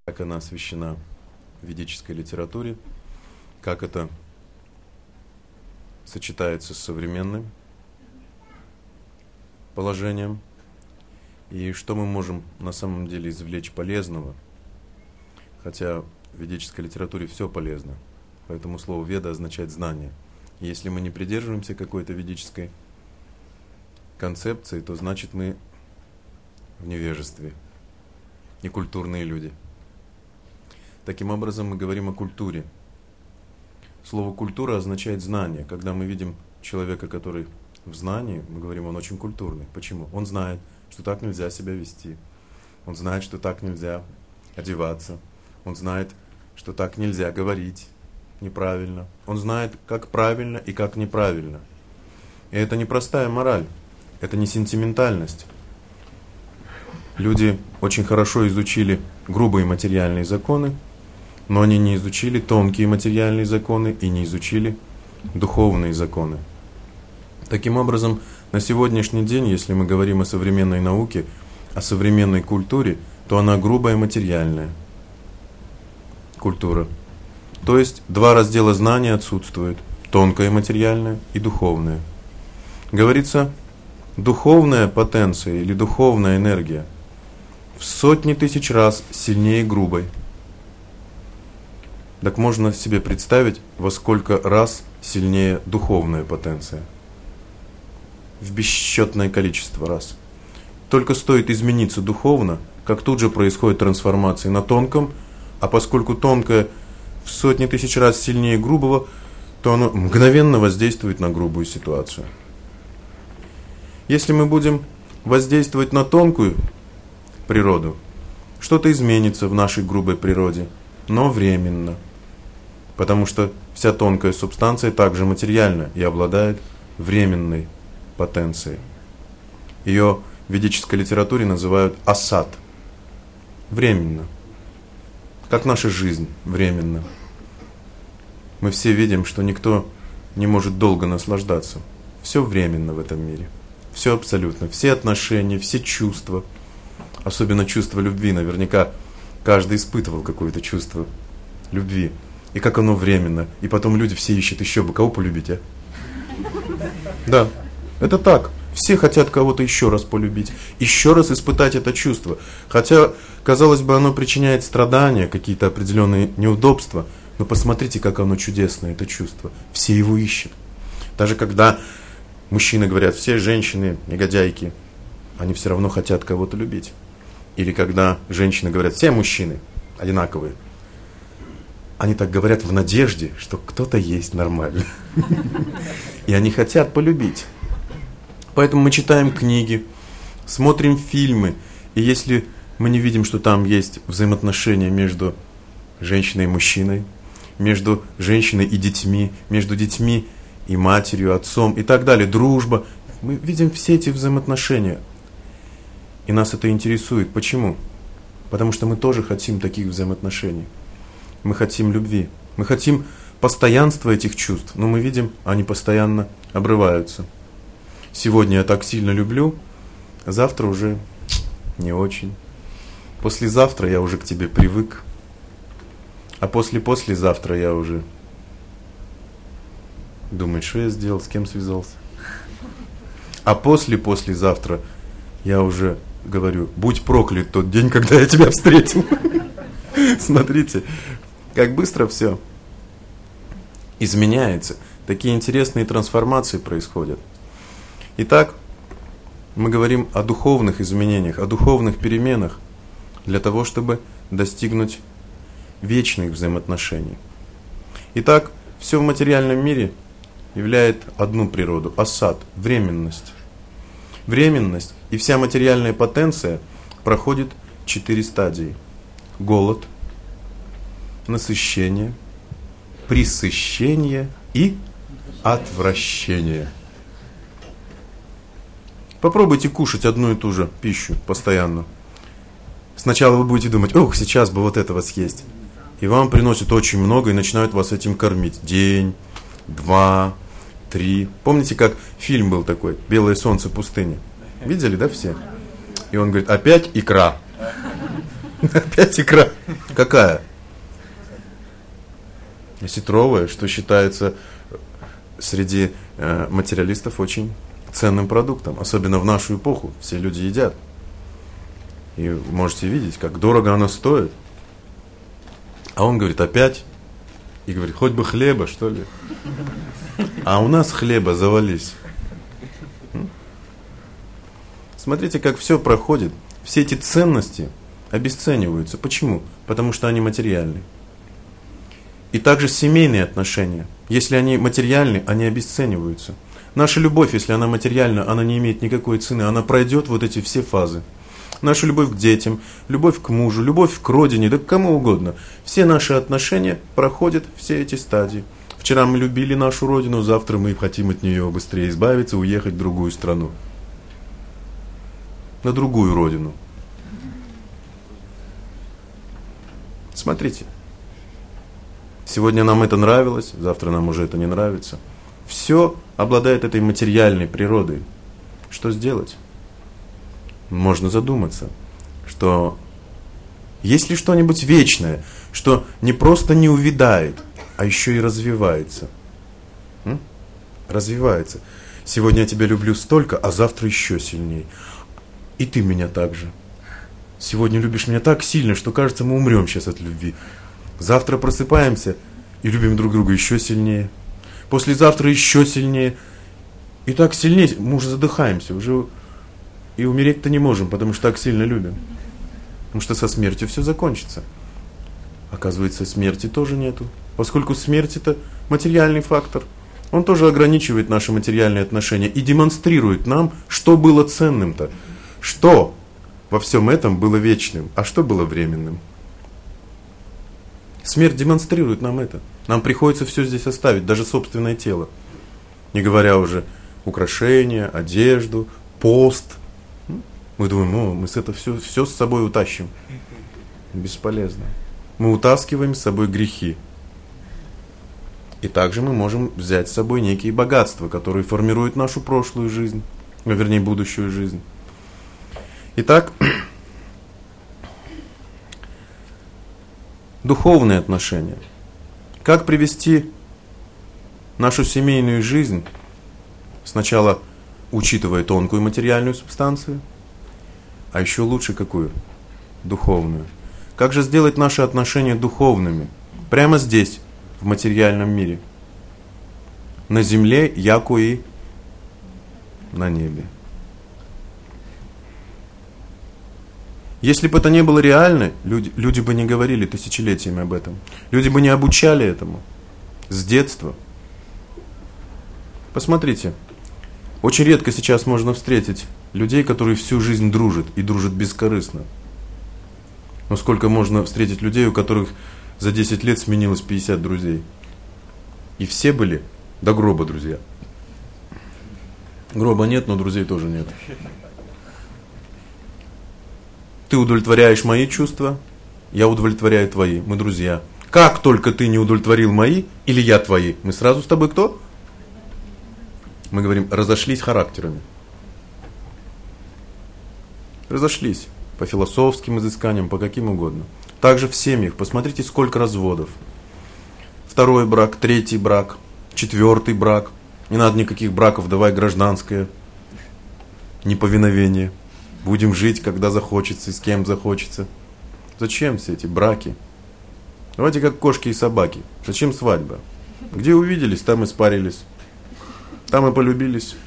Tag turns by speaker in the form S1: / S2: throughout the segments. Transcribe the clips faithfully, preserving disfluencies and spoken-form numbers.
S1: как она освещена в ведической литературе, как это сочетается с современным положением, и что мы можем на самом деле извлечь полезного, хотя в ведической литературе все полезно, поэтому слово «веда» означает «знание». И если мы не придерживаемся какой-то ведической концепции, то значит мы в невежестве, некультурные люди. Таким образом, мы говорим о культуре. Слово «культура» означает «знание». Когда мы видим человека, который в знании, мы говорим, он очень культурный. Почему? Он знает, что так нельзя себя вести. Он знает, что так нельзя одеваться. Он знает, что так нельзя говорить неправильно. Он знает, как правильно и как неправильно. И это не простая мораль, это не сентиментальность. Люди очень хорошо изучили грубые материальные законы, но они не изучили тонкие материальные законы и не изучили духовные законы. Таким образом, на сегодняшний день, если мы говорим о современной науке, о современной культуре, то она грубая материальная культура. То есть два раздела знания отсутствуют: тонкое материальное и духовное. Говорится, духовная потенция или духовная энергия в сотни тысяч раз сильнее грубой. Так можно себе представить, во сколько раз сильнее духовная потенция. В бесчетное количество раз. Только стоит измениться духовно, как тут же происходит трансформация на тонком, а поскольку тонкое в сотни тысяч раз сильнее грубого, то оно мгновенно воздействует на грубую ситуацию. Если мы будем воздействовать на тонкую природу, что-то изменится в нашей грубой природе, но временно. Потому что вся тонкая субстанция также материальна и обладает временной потенцией. Ее в ведической литературе называют асад. Временно. Как наша жизнь временно. Мы все видим, что никто не может долго наслаждаться. Все временно в этом мире. Все абсолютно. Все отношения, все чувства. Особенно чувство любви. Наверняка каждый испытывал какое-то чувство любви. И как оно временно. И потом люди все ищут еще бы кого полюбить, а? Да, это так. Все хотят кого-то еще раз полюбить, еще раз испытать это чувство. Хотя, казалось бы, оно причиняет страдания, какие-то определенные неудобства. Но посмотрите, как оно чудесное, это чувство. Все его ищут. Даже когда мужчины говорят, все женщины негодяйки, они все равно хотят кого-то любить. Или когда женщины говорят, все мужчины одинаковые. Они так говорят в надежде, что кто-то есть нормально. И они хотят полюбить. Поэтому мы читаем книги, смотрим фильмы. И если мы не видим, что там есть взаимоотношения между женщиной и мужчиной, между женщиной и детьми, между детьми и матерью, отцом и так далее, дружба, мы видим все эти взаимоотношения. И нас это интересует. Почему? Потому что мы тоже хотим таких взаимоотношений. Мы хотим любви. Мы хотим постоянства этих чувств. Но мы видим, они постоянно обрываются. Сегодня я так сильно люблю, а завтра уже не очень. Послезавтра я уже к тебе привык. А после-послезавтра я уже думаю, что я сделал, с кем связался. А после-послезавтра я уже говорю, будь проклят тот день, когда я тебя встретил. Смотрите, как быстро все изменяется. Такие интересные трансформации происходят. Итак, мы говорим о духовных изменениях, о духовных переменах для того, чтобы достигнуть вечных взаимоотношений. Итак, все в материальном мире являет одну природу – асад, временность. Временность и вся материальная потенция проходит четыре стадии. Голод, насыщение, пресыщение и отвращение. Попробуйте кушать одну и ту же пищу постоянно. Сначала вы будете думать, ох, сейчас бы вот этого съесть. И вам приносят очень много и начинают вас этим кормить. День, два, три. Помните, как фильм был такой «Белое солнце пустыни»? Видели, да, все? И он говорит, опять икра. Опять икра. Какая? Осетровая, что считается среди э, материалистов очень ценным продуктом. Особенно в нашу эпоху. Все люди едят. И можете видеть, как дорого она стоит. А он говорит, опять? И говорит, хоть бы хлеба, что ли? А у нас хлеба завались. Смотрите, как все проходит. Все эти ценности обесцениваются. Почему? Потому что они материальны. И также семейные отношения. Если они материальны, они обесцениваются. Наша любовь, если она материальна, она не имеет никакой цены. Она пройдет вот эти все фазы. Наша любовь к детям, любовь к мужу, любовь к родине, да к кому угодно. Все наши отношения проходят все эти стадии. Вчера мы любили нашу родину, завтра мы хотим от нее быстрее избавиться, уехать в другую страну. На другую родину. Смотрите. Сегодня нам это нравилось, завтра нам уже это не нравится. Все обладает этой материальной природой. Что сделать? Можно задуматься, что есть ли что-нибудь вечное, что не просто не увядает, а еще и развивается. М? Развивается. Сегодня я тебя люблю столько, а завтра еще сильнее. И ты меня так же. Сегодня любишь меня так сильно, что кажется, мы умрем сейчас от любви. Завтра просыпаемся и любим друг друга еще сильнее. Послезавтра еще сильнее. И так сильнее, мы уже задыхаемся, уже и умереть-то не можем, потому что так сильно любим. Потому что со смертью все закончится. Оказывается, смерти тоже нету. Поскольку смерть это материальный фактор, он тоже ограничивает наши материальные отношения и демонстрирует нам, что было ценным-то. Что во всем этом было вечным, а что было временным. Смерть демонстрирует нам это. Нам приходится все здесь оставить, даже собственное тело. Не говоря уже украшения, одежду, пост. Мы думаем, о, мы с это все, все с собой утащим. Бесполезно. Мы утаскиваем с собой грехи. И также мы можем взять с собой некие богатства, которые формируют нашу прошлую жизнь, а вернее будущую жизнь. Итак, духовные отношения. Как привести нашу семейную жизнь, сначала учитывая тонкую материальную субстанцию, а еще лучше какую? Духовную. Как же сделать наши отношения духовными? Прямо здесь, в материальном мире. На земле, яко и на небе. Если бы это не было реально, люди, люди бы не говорили тысячелетиями об этом. Люди бы не обучали этому с детства. Посмотрите, очень редко сейчас можно встретить людей, которые всю жизнь дружат и дружат бескорыстно. Но сколько можно встретить людей, у которых за десять лет сменилось пятьдесят друзей. И все были до гроба друзья. Гроба нет, но друзей тоже нет. Ты удовлетворяешь мои чувства, я удовлетворяю твои, мы друзья. Как только ты не удовлетворил мои, или я твои, мы сразу с тобой кто? Мы говорим, разошлись характерами. Разошлись по философским изысканиям, по каким угодно. Также в семьях, посмотрите, сколько разводов. Второй брак, третий брак, четвертый брак. Не надо никаких браков, давай гражданское неповиновение. Будем жить, когда захочется и с кем захочется. Зачем все эти браки? Давайте как кошки и собаки. Зачем свадьба? Где увиделись, там и спарились. Там и полюбились.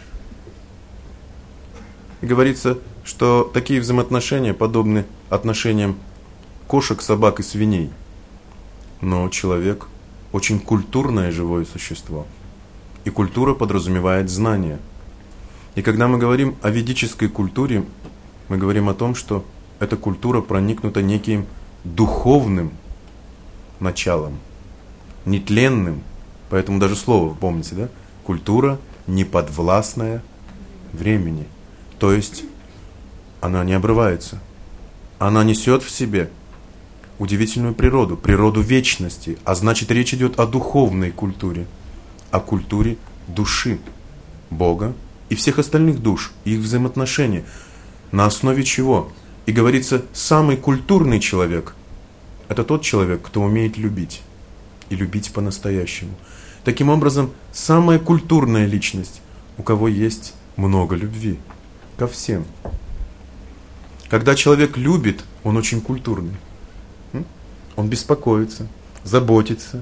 S1: И говорится, что такие взаимоотношения подобны отношениям кошек, собак и свиней. Но человек очень культурное живое существо. И культура подразумевает знания. И когда мы говорим о ведической культуре, мы говорим о том, что эта культура проникнута неким духовным началом, нетленным. Поэтому даже слово, помните, да? Культура неподвластная времени. То есть она не обрывается. Она несет в себе удивительную природу, природу вечности. А значит, речь идет о духовной культуре, о культуре души Бога и всех остальных душ, их взаимоотношения. На основе чего? И говорится, самый культурный человек – это тот человек, кто умеет любить. И любить по-настоящему. Таким образом, самая культурная личность, у кого есть много любви ко всем. Когда человек любит, он очень культурный. Он беспокоится, заботится.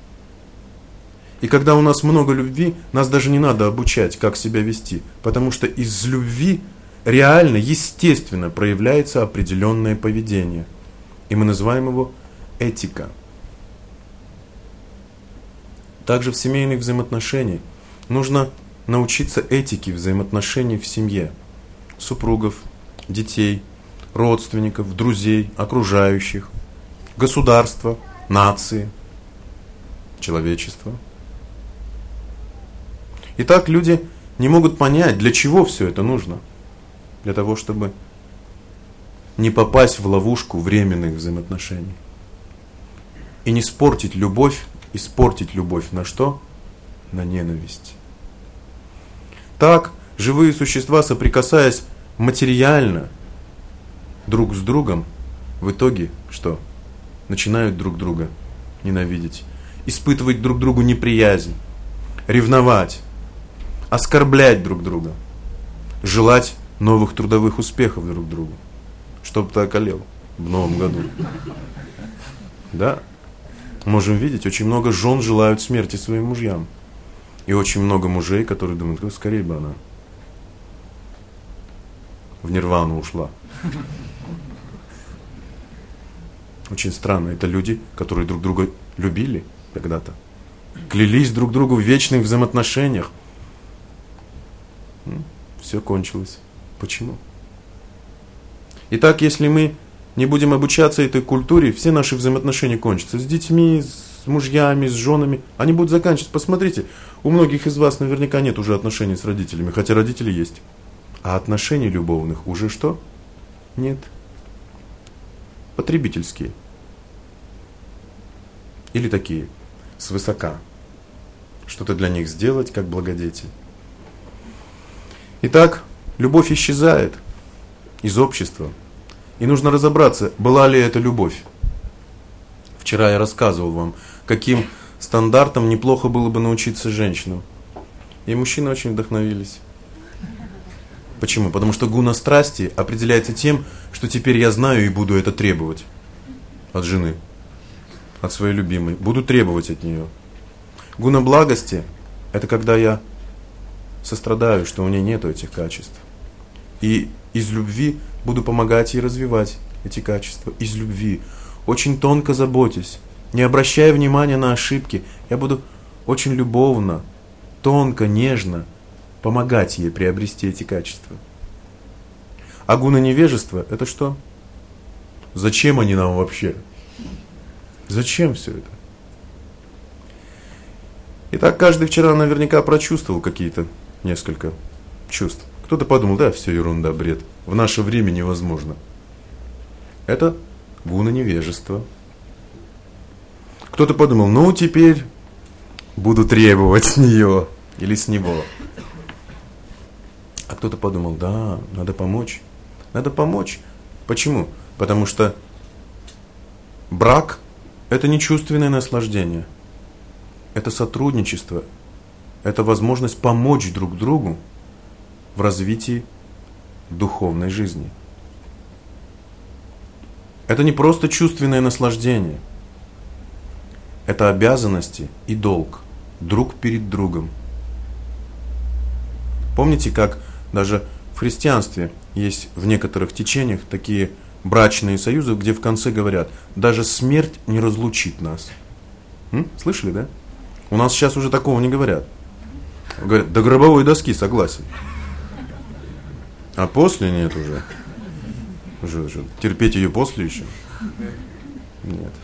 S1: И когда у нас много любви, нас даже не надо обучать, как себя вести. Потому что из любви реально, естественно проявляется определенное поведение. И мы называем его этика. Также в семейных взаимоотношениях нужно научиться этике взаимоотношений в семье. Супругов, детей, родственников, друзей, окружающих, государства, нации, человечества. Итак, люди не могут понять, для чего все это нужно. Для того, чтобы не попасть в ловушку временных взаимоотношений. И не испортить любовь, испортить любовь на что? На ненависть. Так, живые существа, соприкасаясь материально друг с другом, в итоге что? Начинают друг друга ненавидеть, испытывать друг другу неприязнь, ревновать, оскорблять друг друга, желать новых трудовых успехов друг другу, чтоб ты околел в новом году. Да? Можем видеть, очень много жен желают смерти своим мужьям. И очень много мужей, которые думают, ну, скорее бы она в нирвану ушла. Очень странно. Это люди, которые друг друга любили когда-то. Клялись друг другу в вечных взаимоотношениях. Все кончилось. Почему? Итак, если мы не будем обучаться этой культуре, все наши взаимоотношения кончатся. С детьми, с мужьями, с женами. Они будут заканчиваться. Посмотрите, у многих из вас наверняка нет уже отношений с родителями, хотя родители есть. А отношений любовных уже что? Нет. Потребительские. Или такие, свысока. Что-то для них сделать, как благодетель. Итак, любовь исчезает из общества. И нужно разобраться, была ли это любовь. Вчера я рассказывал вам, каким стандартам неплохо было бы научиться женщинам. И мужчины очень вдохновились. Почему? Потому что гуна страсти определяется тем, что теперь я знаю и буду это требовать от жены, от своей любимой. Буду требовать от нее. Гуна благости – это когда я сострадаю, что у нее нет этих качеств. И из любви буду помогать ей развивать эти качества. Из любви. Очень тонко заботясь, не обращая внимания на ошибки. Я буду очень любовно, тонко, нежно помогать ей приобрести эти качества. А гуна невежества – это что? Зачем они нам вообще? Зачем все это? Итак, каждый вчера наверняка прочувствовал какие-то несколько чувств. Кто-то подумал, да, все ерунда, бред. В наше время невозможно. Это гуна невежества. Кто-то подумал, ну теперь буду требовать с нее или с него. А кто-то подумал, да, надо помочь. Надо помочь. Почему? Потому что брак – это не чувственное наслаждение. Это сотрудничество. Это возможность помочь друг другу в развитии духовной жизни. Это не просто чувственное наслаждение. Это обязанности и долг друг перед другом. Помните, как даже в христианстве есть в некоторых течениях такие брачные союзы, где в конце говорят, даже смерть не разлучит нас. М? Слышали, да? У нас сейчас уже такого не говорят. Говорят, до гробовой доски согласен. А после нет уже. Уже, уже. Терпеть ее после еще? Нет.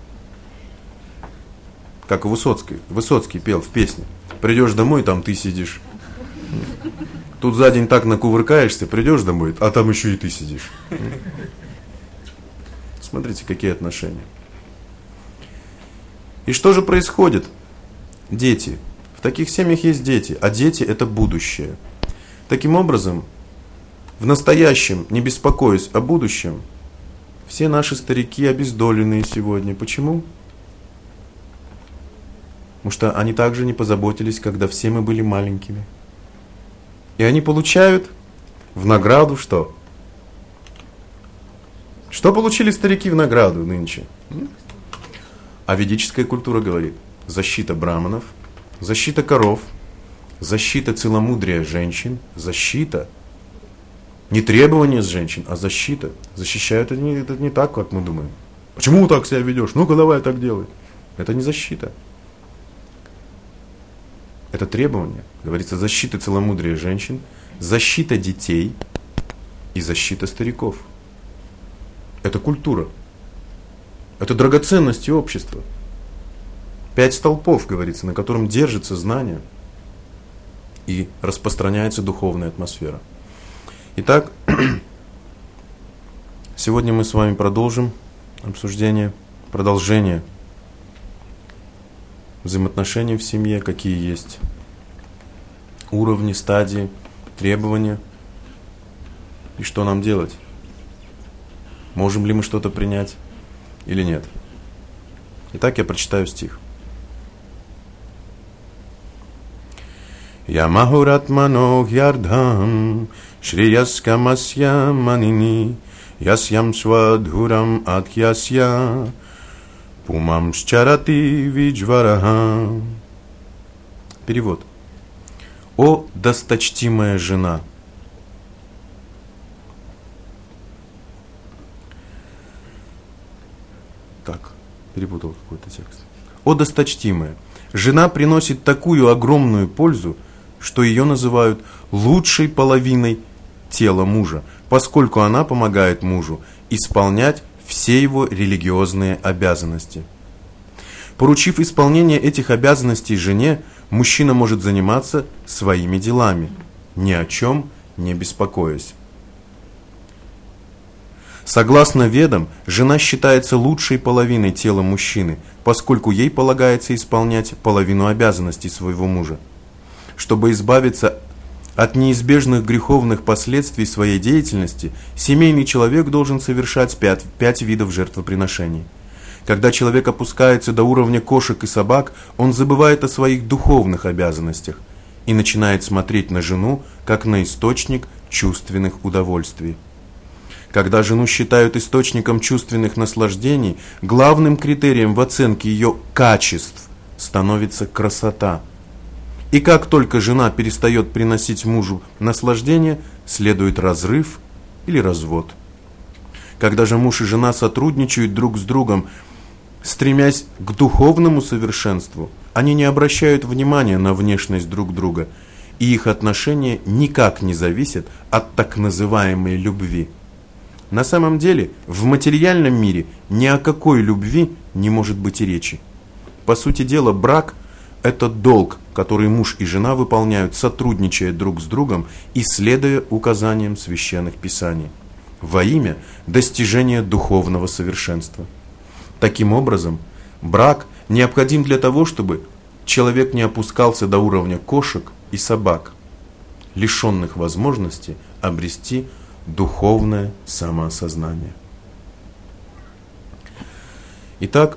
S1: Как у Высоцкой. Высоцкий пел в песне. Придешь домой, там ты сидишь. Тут за день так накувыркаешься, придешь домой, а там еще и ты сидишь. Смотрите, какие отношения. И что же происходит? Дети. В таких семьях есть дети, а дети – это будущее. Таким образом, в настоящем, не беспокоясь о будущем, все наши старики обездоленные сегодня. Почему? Потому что они также не позаботились, когда все мы были маленькими. И они получают в награду что? Что получили старики в награду нынче? А ведическая культура говорит: защита браманов, защита коров, защита целомудрия женщин, защита. Не требование с женщин, а защита. Защищают это не, это не так, как мы думаем. Почему так себя ведешь? Ну-ка давай так делай. Это не защита. Это требование. Говорится, защита целомудрия женщин, защита детей и защита стариков. Это культура. Это драгоценности общества. Пять столпов, говорится, на котором держится знание и распространяется духовная атмосфера. Итак, сегодня мы с вами продолжим обсуждение, продолжение взаимоотношений в семье, какие есть уровни, стадии, требования и что нам делать. Можем ли мы что-то принять или нет. Итак, я прочитаю стих. Ямахуратмано ярдхам шрияскамасья манини ясьям свадхурам атхясья пумам счарати виджвараха. Перевод. О досточтимая жена! Так, перепутал какой-то текст. О досточтимая! Жена приносит такую огромную пользу, что ее называют лучшей половиной тела мужа, поскольку она помогает мужу исполнять все его религиозные обязанности. Поручив исполнение этих обязанностей жене, мужчина может заниматься своими делами, ни о чем не беспокоясь. Согласно Ведам, жена считается лучшей половиной тела мужчины, поскольку ей полагается исполнять половину обязанностей своего мужа. Чтобы избавиться от неизбежных греховных последствий своей деятельности, семейный человек должен совершать пять, пять видов жертвоприношений. Когда человек опускается до уровня кошек и собак, он забывает о своих духовных обязанностях и начинает смотреть на жену, как на источник чувственных удовольствий. Когда жену считают источником чувственных наслаждений, главным критерием в оценке ее качеств становится красота. И как только жена перестает приносить мужу наслаждение, следует разрыв или развод. Когда же муж и жена сотрудничают друг с другом, стремясь к духовному совершенству, они не обращают внимания на внешность друг друга, и их отношения никак не зависят от так называемой любви. На самом деле, в материальном мире ни о какой любви не может быть и речи. По сути дела, брак – это долг, который муж и жена выполняют, сотрудничая друг с другом и следуя указаниям священных писаний, во имя достижения духовного совершенства. Таким образом, брак необходим для того, чтобы человек не опускался до уровня кошек и собак, лишенных возможности обрести духовное самоосознание. Итак,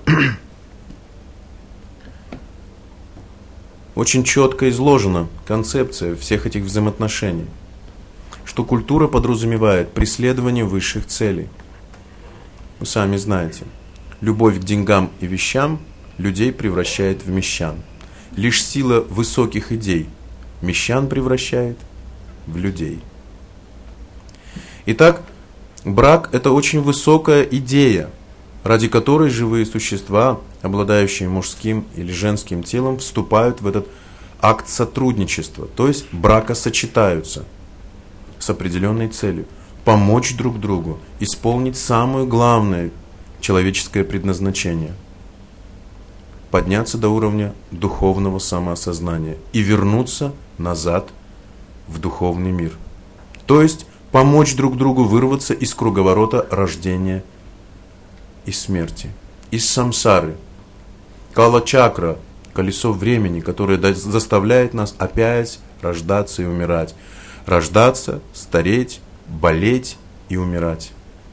S1: очень четко изложена концепция всех этих взаимоотношений, что культура подразумевает преследование высших целей. Вы сами знаете, любовь к деньгам и вещам людей превращает в мещан. Лишь сила высоких идей мещан превращает в людей. Итак, брак – это очень высокая идея, ради которой живые существа, обладающие мужским или женским телом, вступают в этот акт сотрудничества, то есть бракосочетаются с определенной целью – помочь друг другу исполнить самое главное человеческое предназначение – подняться до уровня духовного самоосознания и вернуться назад в духовный мир. То есть помочь друг другу вырваться из круговорота рождения и смерти, из самсары, кала-чакра, колесо времени, которое заставляет нас опять рождаться и умирать, рождаться, стареть, болеть и умирать.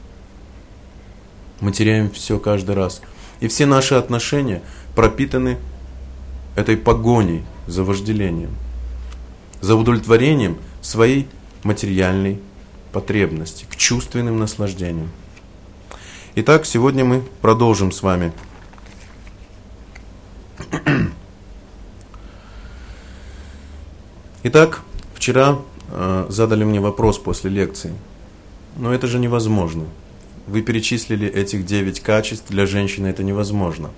S1: Мы теряем все каждый раз. И все наши отношения пропитаны этой погоней за вожделением, за удовлетворением своей материальной потребности, к чувственным наслаждениям. Итак, сегодня мы продолжим с вами Итак, вчера э, задали мне вопрос после лекции. Но это же невозможно. Вы перечислили этих девять качеств, для женщины это невозможно.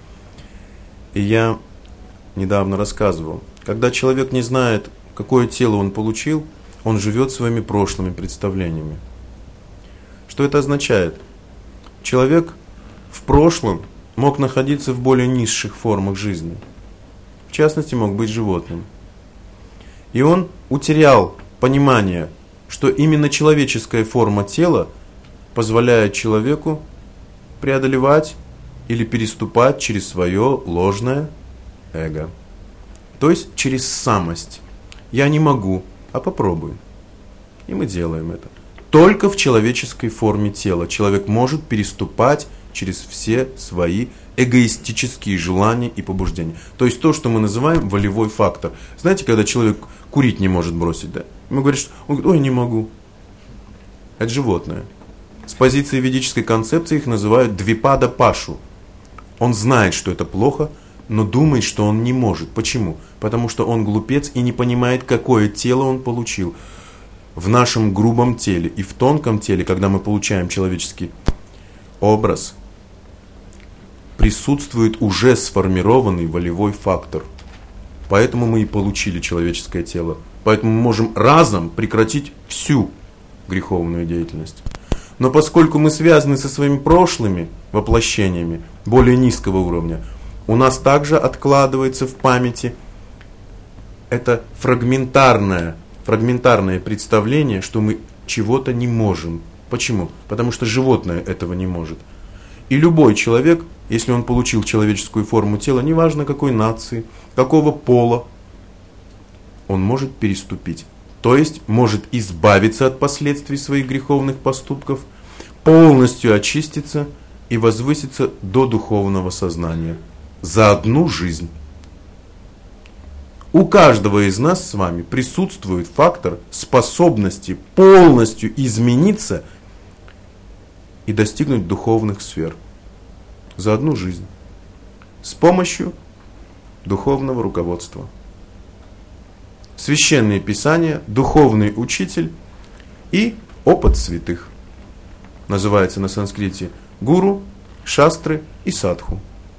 S1: И я недавно рассказывал, когда человек не знает, какое тело он получил, он живет своими прошлыми представлениями. Что это означает? Человек в прошлом мог находиться в более низших формах жизни. В частности, мог быть животным. И он утерял понимание, что именно человеческая форма тела позволяет человеку преодолевать или переступать через свое ложное эго. То есть через самость. Я не могу, а попробую. И мы делаем это. Только в человеческой форме тела человек может переступать через все свои эгоистические желания и побуждения. То есть то, что мы называем волевой фактор. Знаете, когда человек курить не может бросить, да? Мы говорим, что он говорит, ой, не могу. Это животное. С позиции ведической концепции их называют двипада пашу. Он знает, что это плохо, но думает, что он не может. Почему? Потому что он глупец и не понимает, какое тело он получил. В нашем грубом теле и в тонком теле, когда мы получаем человеческий образ, присутствует уже сформированный волевой фактор. Поэтому мы и получили человеческое тело. Поэтому мы можем разом прекратить всю греховную деятельность. Но поскольку мы связаны со своими прошлыми воплощениями более низкого уровня, у нас также откладывается в памяти это фрагментарное, фрагментарное представление, что мы чего-то не можем. Почему? Потому что животное этого не может. И любой человек, если он получил человеческую форму тела, неважно какой нации, какого пола, он может переступить. То есть может избавиться от последствий своих греховных поступков, полностью очиститься и возвыситься до духовного сознания за одну жизнь. У каждого из нас с вами присутствует фактор способности полностью измениться и достигнуть духовных сфер за одну жизнь с помощью духовного руководства. Священные Писания, духовный учитель и опыт святых. Называется на санскрите гуру, шастры и садху.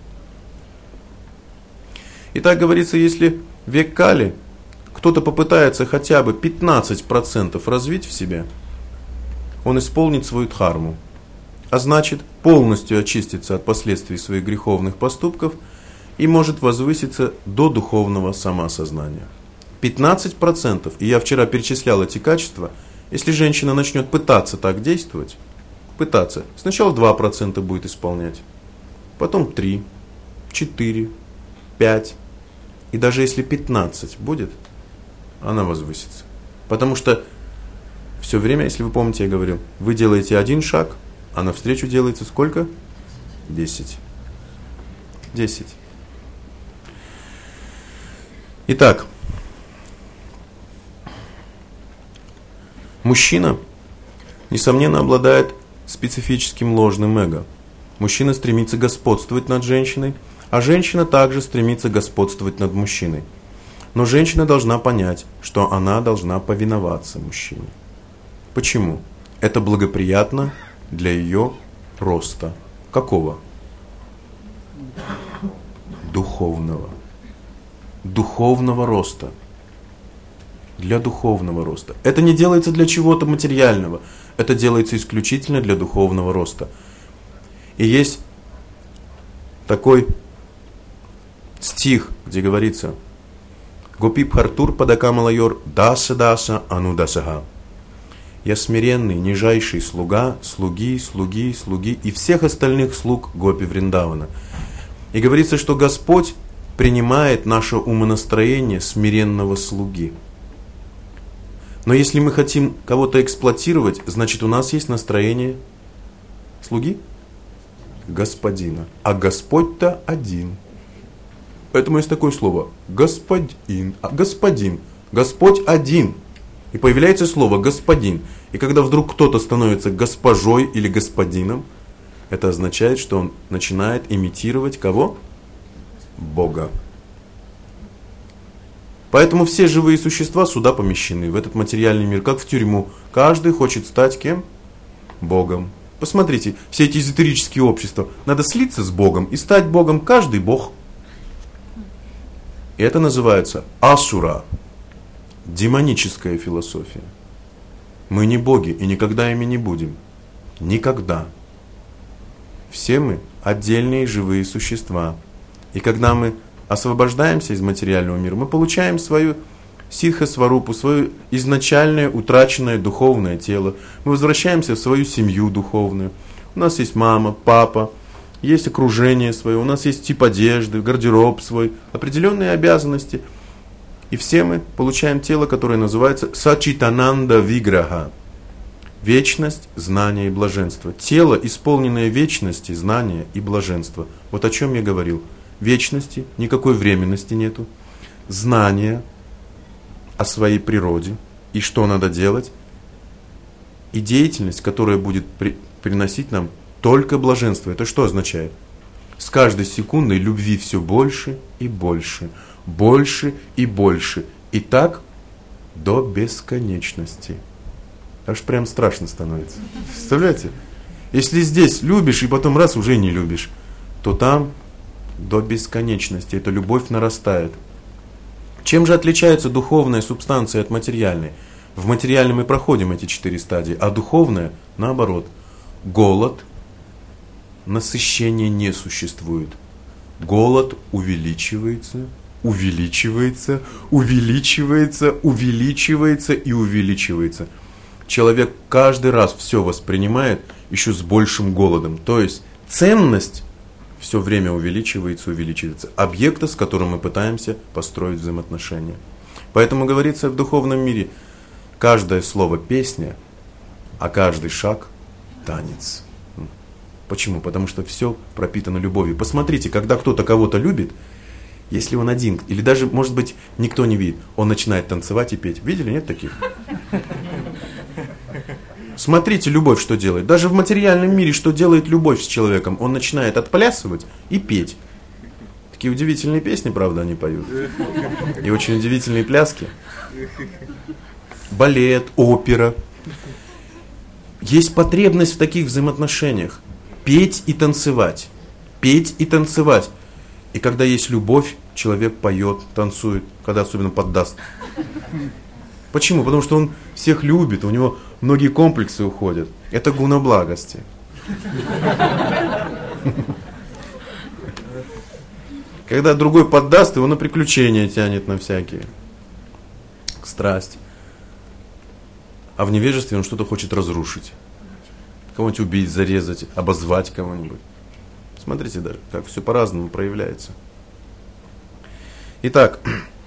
S1: Итак, говорится, если в век Кали кто-то попытается хотя бы пятнадцать процентов развить в себе, он исполнит свою дхарму, а значит полностью очистится от последствий своих греховных поступков и может возвыситься до духовного самосознания. пятнадцать процентов, и я вчера перечислял эти качества, если женщина начнет пытаться так действовать, пытаться, сначала два процента будет исполнять, потом три, четыре, пять, и даже если пятнадцать будет, она возвысится. Потому что все время, если вы помните, я говорил, вы делаете один шаг, а навстречу делается сколько? Десять. Десять. Итак, мужчина, несомненно, обладает специфическим ложным эго. Мужчина стремится господствовать над женщиной, а женщина также стремится господствовать над мужчиной. Но женщина должна понять, что она должна повиноваться мужчине. Почему? Это благоприятно для ее роста. Какого? Духовного. Духовного роста. Для духовного роста. Это не делается для чего-то материального. Это делается исключительно для духовного роста. И есть такой стих, где говорится: Гопи Бхартур Падакамалайор Даса Даса Анудасаха. Я смиренный, нижайший слуга, слуги, слуги, слуги и всех остальных слуг Гопи Вриндавана. И говорится, что Господь принимает наше умонастроение смиренного слуги. Но если мы хотим кого-то эксплуатировать, значит у нас есть настроение слуги господина. А Господь-то один. Поэтому есть такое слово господин. А господин. Господь один. И появляется слово господин. И когда вдруг кто-то становится госпожой или господином, это означает, что он начинает имитировать кого? Бога. Поэтому все живые существа сюда помещены, в этот материальный мир, как в тюрьму. Каждый хочет стать кем? Богом. Посмотрите, все эти эзотерические общества. Надо слиться с Богом и стать Богом. Каждый Бог. И это называется асура. Демоническая философия. Мы не боги и никогда ими не будем. Никогда. Все мы отдельные живые существа. И когда мы освобождаемся из материального мира, мы получаем свою ситха-сварупу, свое изначальное утраченное духовное тело. Мы возвращаемся в свою семью духовную. У нас есть мама, папа, есть окружение свое, у нас есть тип одежды, гардероб свой, определенные обязанности. И все мы получаем тело, которое называется Сачитананда Виграха. Вечность, знание и блаженство. Тело, исполненное вечности, знания и блаженства. Вот о чем я говорил. Вечности, никакой временности нету. Знания о своей природе и что надо делать. И деятельность, которая будет при, приносить нам только блаженство. Это что означает? С каждой секундой любви все больше и больше. Больше и больше. И так до бесконечности. Аж прям страшно становится. Представляете? Если здесь любишь и потом раз уже не любишь, то там до бесконечности. Эта любовь нарастает. Чем же отличается духовная субстанция от материальной? В материальной мы проходим эти четыре стадии, а духовная, наоборот. Голод, насыщение не существует. Голод увеличивается, увеличивается, увеличивается, увеличивается и увеличивается. Человек каждый раз все воспринимает еще с большим голодом. То есть ценность все время увеличивается, увеличивается. Объекта, с которым мы пытаемся построить взаимоотношения. Поэтому говорится в духовном мире, каждое слово песня, а каждый шаг танец. Почему? Потому что все пропитано любовью. Посмотрите, когда кто-то кого-то любит, если он один, или даже, может быть, никто не видит, он начинает танцевать и петь. Видели, нет таких? Смотрите, любовь что делает. Даже в материальном мире, что делает любовь с человеком. Он начинает отплясывать и петь. Такие удивительные песни, правда, они поют. И очень удивительные пляски. Балет, опера. Есть потребность в таких взаимоотношениях. Петь и танцевать. Петь и танцевать. И когда есть любовь, человек поет, танцует, когда особенно поддаст. Почему? Потому что он всех любит, у него многие комплексы уходят. Это гуна благости. Когда другой поддаст, его на приключения тянет на всякие. Страсть. А в невежестве он что-то хочет разрушить. Кого-нибудь убить, зарезать, обозвать кого-нибудь. Смотрите даже, как все по-разному проявляется. Итак,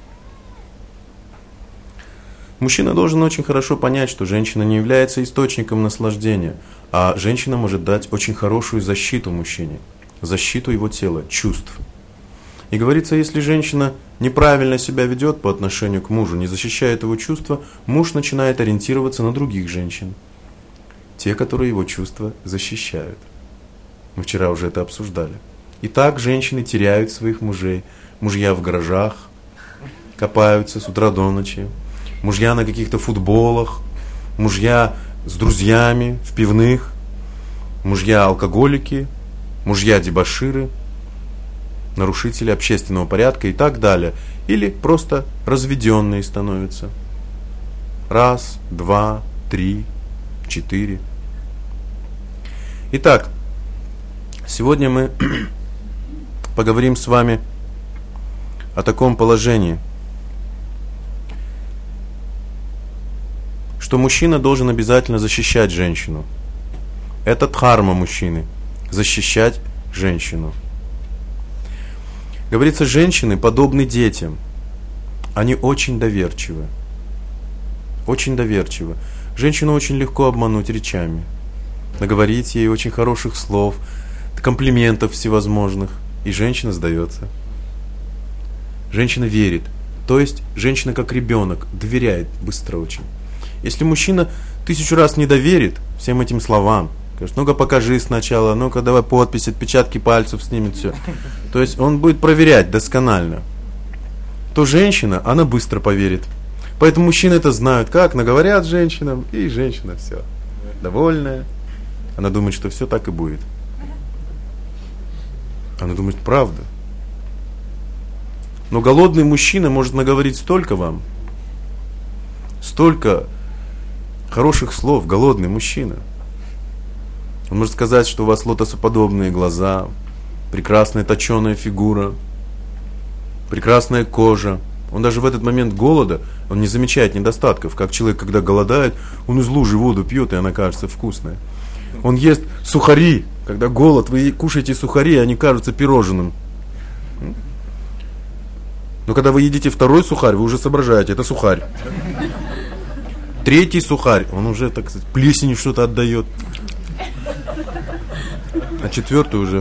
S1: мужчина должен очень хорошо понять, что женщина не является источником наслаждения, а женщина может дать очень хорошую защиту мужчине, защиту его тела, чувств. И говорится, если женщина неправильно себя ведет по отношению к мужу, не защищает его чувства, муж начинает ориентироваться на других женщин, те, которые его чувства защищают. Мы вчера уже это обсуждали. И так женщины теряют своих мужей. Мужья в гаражах, копаются с утра до ночи. Мужья на каких-то футболах. Мужья с друзьями в пивных. Мужья алкоголики. Мужья дебоширы. Нарушители общественного порядка и так далее. Или просто разведенные становятся. Раз, два, три, четыре. Итак, сегодня мы поговорим с вами о таком положении, что мужчина должен обязательно защищать женщину. Это дхарма мужчины – защищать женщину. Говорится, женщины подобны детям. Они очень доверчивы. очень доверчива. Женщину очень легко обмануть речами, наговорить ей очень хороших слов, комплиментов всевозможных, и женщина сдается. Женщина верит, то есть женщина как ребенок, доверяет быстро очень. Если мужчина тысячу раз не доверит всем этим словам, скажет, ну-ка покажи сначала, ну-ка давай подпись, отпечатки пальцев снимет, все. То есть он будет проверять досконально. То женщина, она быстро поверит. Поэтому мужчины это знают, как наговорят женщинам, и женщина все, довольная. Она думает, что все так и будет. Она думает, правда. Но голодный мужчина может наговорить столько вам, столько хороших слов, голодный мужчина. Он может сказать, что у вас лотосоподобные глаза, прекрасная точеная фигура, прекрасная кожа. Он даже в этот момент голода, он не замечает недостатков. Как человек, когда голодает, он из лужи воду пьет, и она кажется вкусной. Он ест сухари. Когда голод, вы кушаете сухари, и они кажутся пирожным. Но когда вы едите второй сухарь, вы уже соображаете, это сухарь. Третий сухарь, он уже, так сказать, плесенью что-то отдает. А четвертый уже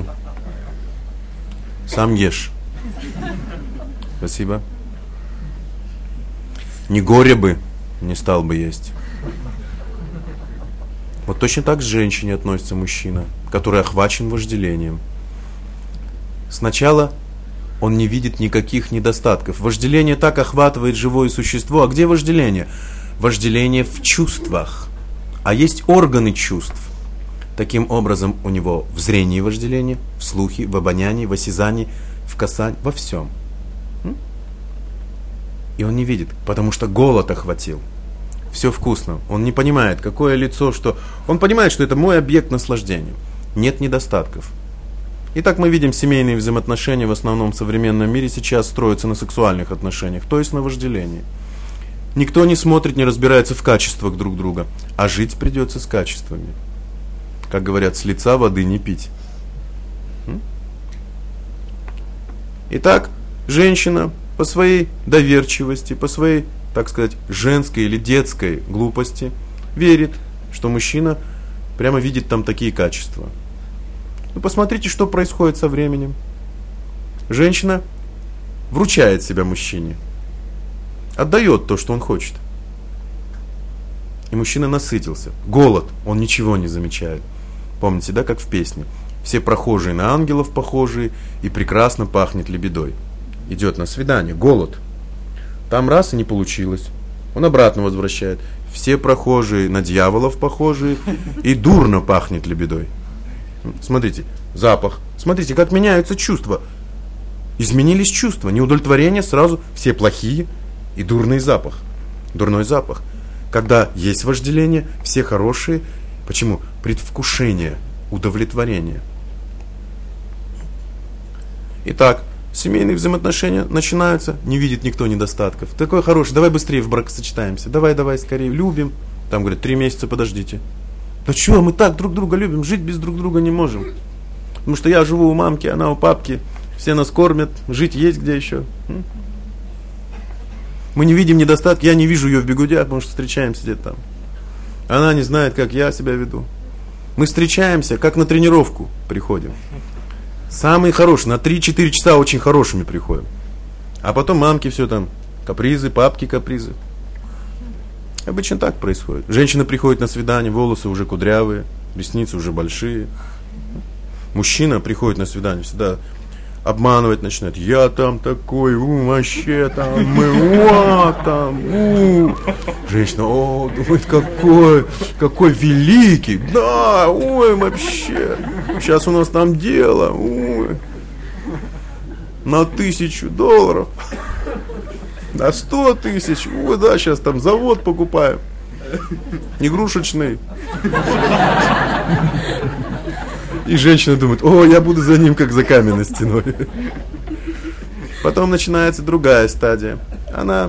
S1: сам ешь. Спасибо. Не горе бы, не стал бы есть. Вот точно так к женщине относится мужчина, который охвачен вожделением. Сначала он не видит никаких недостатков. Вожделение так охватывает живое существо. А где вожделение? Вожделение в чувствах. А есть органы чувств. Таким образом, у него в зрении вожделение, в слухе, в обонянии, в осязании, в касании, во всем. И он не видит, потому что голод охватил. Все вкусно. Он не понимает, какое лицо, что... Он понимает, что это мой объект наслаждения. Нет недостатков. Итак, мы видим, семейные взаимоотношения в основном в современном мире сейчас строятся на сексуальных отношениях, то есть на вожделении. Никто не смотрит, не разбирается в качествах друг друга, а жить придется с качествами. Как говорят, с лица воды не пить. Итак, женщина по своей доверчивости, по своей, так сказать, женской или детской глупости верит, что мужчина прямо видит там такие качества. Ну, посмотрите, что происходит со временем. Женщина вручает себя мужчине, отдает то, что он хочет. И мужчина насытился. Голод, он ничего не замечает. Помните, да, как в песне? Все прохожие на ангелов похожие, и прекрасно пахнет лебедой. Идет на свидание, голод. Там раз и не получилось. Он обратно возвращает. Все прохожие на дьяволов похожие, и дурно пахнет лебедой. Смотрите, запах. Смотрите, как меняются чувства. Изменились чувства. Неудовлетворение сразу все плохие и дурный запах. Дурной запах. Когда есть вожделение, все хорошие. Почему? Предвкушение, удовлетворение. Итак, семейные взаимоотношения начинаются, не видит никто недостатков. Такой хороший, давай быстрее в брак сочетаемся. Давай, давай, скорее, любим. Там говорят, три месяца подождите. Да чего, мы так друг друга любим, жить без друг друга не можем. Потому что я живу у мамки, она у папки, все нас кормят, жить есть где еще. Мы не видим недостатки, я не вижу ее в бегудях, потому что встречаемся где-то там. Она не знает, как я себя веду. Мы встречаемся, как на тренировку приходим. Самые хорошие, на три-четыре часа очень хорошими приходим. А потом мамки все там, капризы, папки капризы. Обычно так происходит. Женщина приходит на свидание, волосы уже кудрявые, ресницы уже большие. Мужчина приходит на свидание, всегда обманывать начинает. Я там такой, у, вообще там, мы, о, там, у. Женщина, о, думает, какой, какой великий. Да, ой, вообще. Сейчас у нас там дело, ой. На тысячу долларов. На сто тысяч. Ой, да, сейчас там завод покупаем. Игрушечный. И женщина думает, о, я буду за ним, как за каменной стеной. Потом начинается другая стадия. Она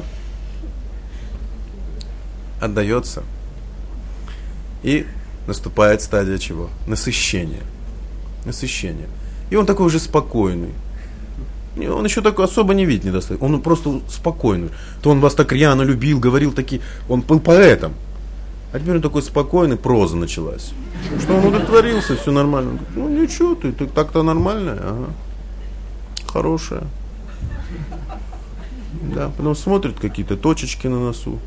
S1: отдается. И наступает стадия чего? Насыщения. Насыщения. И он такой уже спокойный. Он еще такой особо не видит недостаток. Он просто спокойный. То он вас так рьяно любил, говорил такие. Он был поэтом. А теперь он такой спокойный, проза началась. Что он удовлетворился, все нормально. Он говорит, ну ничего, ты, ты так-то нормальная, ага. Хорошая. Да, потом смотрит какие-то точечки на носу.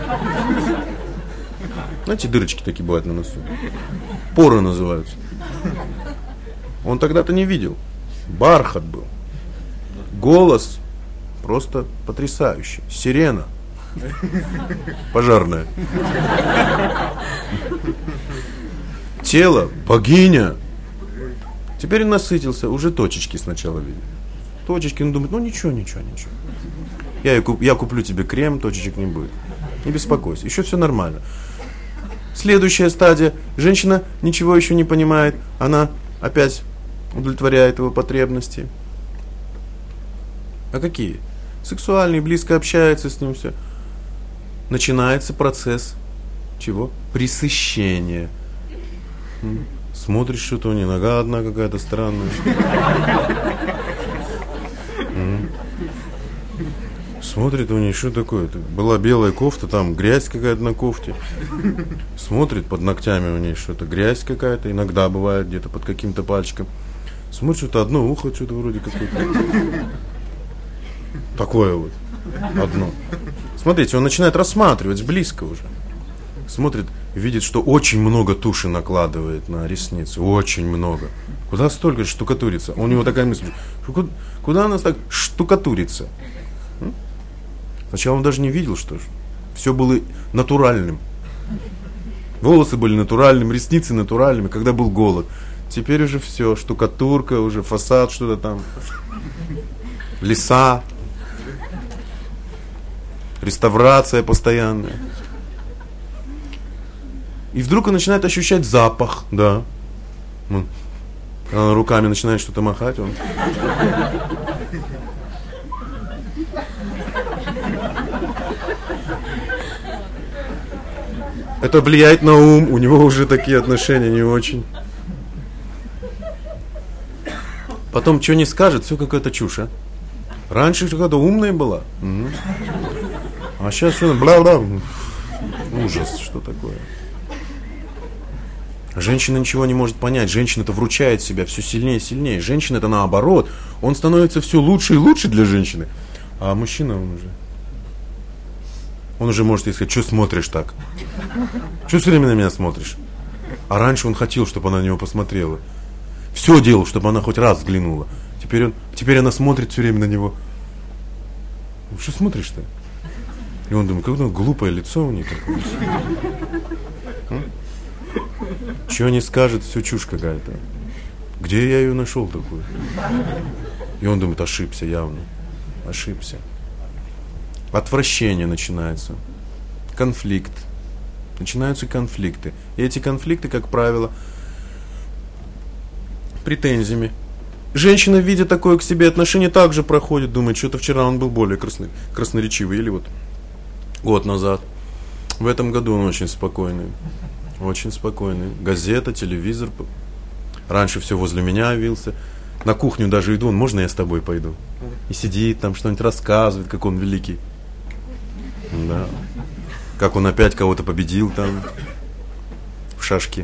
S1: Знаете, дырочки такие бывают на носу. Поры называются. Он тогда-то не видел. Бархат был. Голос просто потрясающий. Сирена. Пожарная. Тело богиня. Теперь он насытился. Уже точечки сначала видит. Точечки, он думает, ну ничего, ничего, ничего. Я, я куплю тебе крем, точечек не будет. Не беспокойся, еще все нормально. Следующая стадия. Женщина ничего еще не понимает. Она опять удовлетворяет его потребности. А какие? Сексуальные, близко общается с ним, все. Начинается процесс чего? Пресыщения. Смотришь, что-то у нее нога одна какая-то странная. Смотрит у нее, что такое? Была белая кофта, там грязь какая-то на кофте. Смотрит под ногтями у нее что-то, грязь какая-то. Иногда бывает где-то под каким-то пальчиком. Смотрит, что-то одно ухо, что-то вроде какое-то. Такое вот. Одно. Смотрите, он начинает рассматривать близко уже. Смотрит, видит, что очень много туши накладывает на ресницы. Очень много. Куда столько штукатурится? У него такая мысль. Куда она так штукатурится? Сначала он даже не видел, что же. Все было натуральным. Волосы были натуральными, ресницы натуральными, когда был голод. Теперь уже все, штукатурка, уже фасад, что-то там. Леса. Реставрация постоянная. И вдруг он начинает ощущать запах, да. Он руками начинает что-то махать. Он... Это влияет на ум, у него уже такие отношения не очень. Потом что не скажет, все какая-то чушь, а? Раньше какая-то умная была. Угу. А сейчас все бла-бла. Ужас, что такое. Женщина ничего не может понять. Женщина-то вручает себя все сильнее и сильнее. Женщина-то наоборот. Он становится все лучше и лучше для женщины. А мужчина он уже... Он уже может ей сказать, что смотришь так? Что все время на меня смотришь? А раньше он хотел, чтобы она на него посмотрела. Все делал, чтобы она хоть раз взглянула. Теперь, он, теперь она смотрит все время на него. Что смотришь-то? И он думает, какое глупое лицо у нее такое. Чего не скажет, все чушь какая-то. Где я ее нашел такую? И он думает, ошибся явно. Ошибся. Отвращение начинается. Конфликт. Начинаются конфликты. И эти конфликты, как правило, претензиями. Женщина, видя такое к себе отношение, также проходит, думает, что-то вчера он был более красно, красноречивый. Или вот год назад. В этом году он очень спокойный. Очень спокойный. Газета, телевизор. Раньше все возле меня явился. На кухню даже иду, он, можно я с тобой пойду? И сидит там, что-нибудь рассказывает, как он великий. Да. Как он опять кого-то победил там в шашки.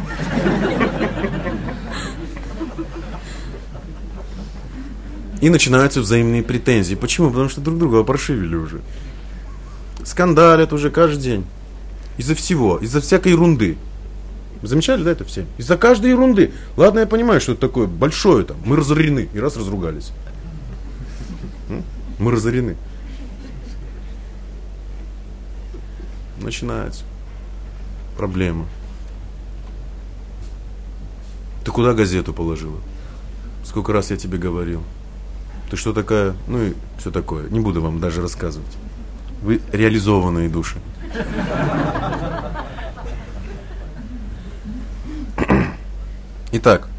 S1: И начинаются взаимные претензии. Почему? Потому что друг друга опрошивили уже. Скандалят уже каждый день. Из-за всего, из-за всякой ерунды. Вы замечали, да, это все? Из-за каждой ерунды. Ладно, я понимаю, что это такое большое там. Мы разорены. И раз разругались. Мы разорены. Начинается проблема. Ты куда газету положила? Сколько раз я тебе говорил? Ты что такая? Ну и все такое. Не буду вам даже рассказывать. Вы реализованные души. Итак,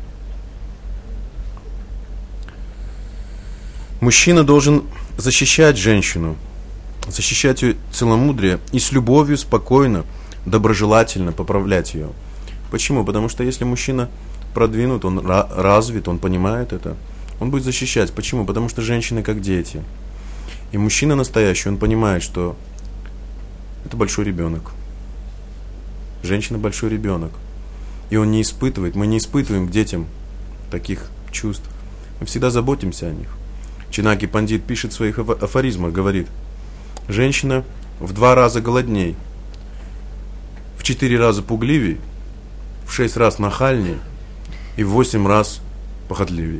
S1: мужчина должен защищать женщину, защищать ее целомудрие и с любовью, спокойно, доброжелательно поправлять ее. Почему? Потому что если мужчина продвинут, он развит, он понимает это, Он будет защищать. Почему? Потому что женщины как дети. И мужчина настоящий, он понимает, что это большой ребенок. Женщина большой ребенок. И он не испытывает, мы не испытываем к детям таких чувств. Мы всегда заботимся о них. Чинаки Пандит пишет в своих афоризмах, говорит: женщина в два раза голодней, в четыре раза пугливей, в шесть раз нахальней и в восемь раз похотливей.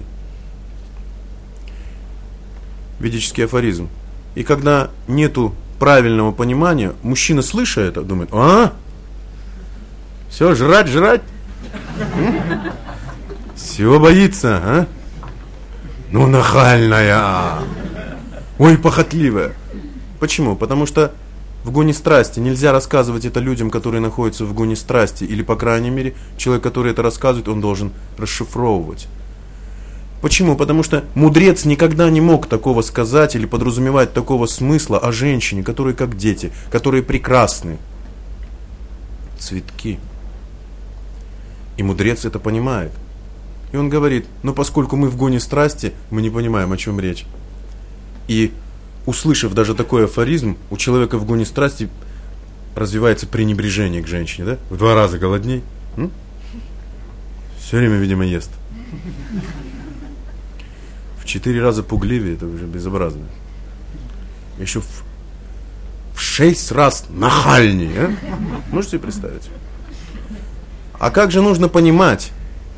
S1: Ведический афоризм. И когда нету правильного понимания, мужчина, слыша это, думает: а, все, жрать, жрать, все боится, а? Ну, нахальная, ой, похотливая. Почему? Потому что в гуне страсти нельзя рассказывать это людям, которые находятся в гуне страсти, или, по крайней мере, человек, который это рассказывает, он должен расшифровывать. Почему? Потому что мудрец никогда не мог такого сказать или подразумевать такого смысла о женщине, которые как дети, которые прекрасны. Цветки. И мудрец это понимает. И он говорит: но поскольку мы в гоне страсти, мы не понимаем, о чем речь. И услышав даже такой афоризм, у человека в гоне страсти развивается пренебрежение к женщине, да? В два раза голодней. М? Все время, видимо, ест. В четыре раза пугливее, это уже безобразно. Еще в, в шесть раз нахальнее. А? Можете себе представить? А как же нужно понимать?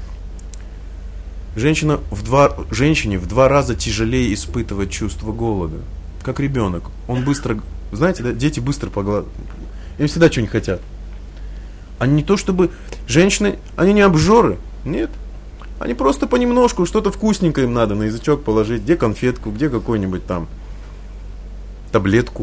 S1: Женщина в два, женщине в два раза тяжелее испытывать чувство голода. Как ребенок. Он быстро, знаете, да, дети быстро поглаживают. Им всегда что-нибудь хотят. Они не то чтобы... Женщины, они не обжоры. Нет. Они просто понемножку, что-то вкусненькое им надо на язычок положить. Где конфетку, где какую-нибудь там таблетку.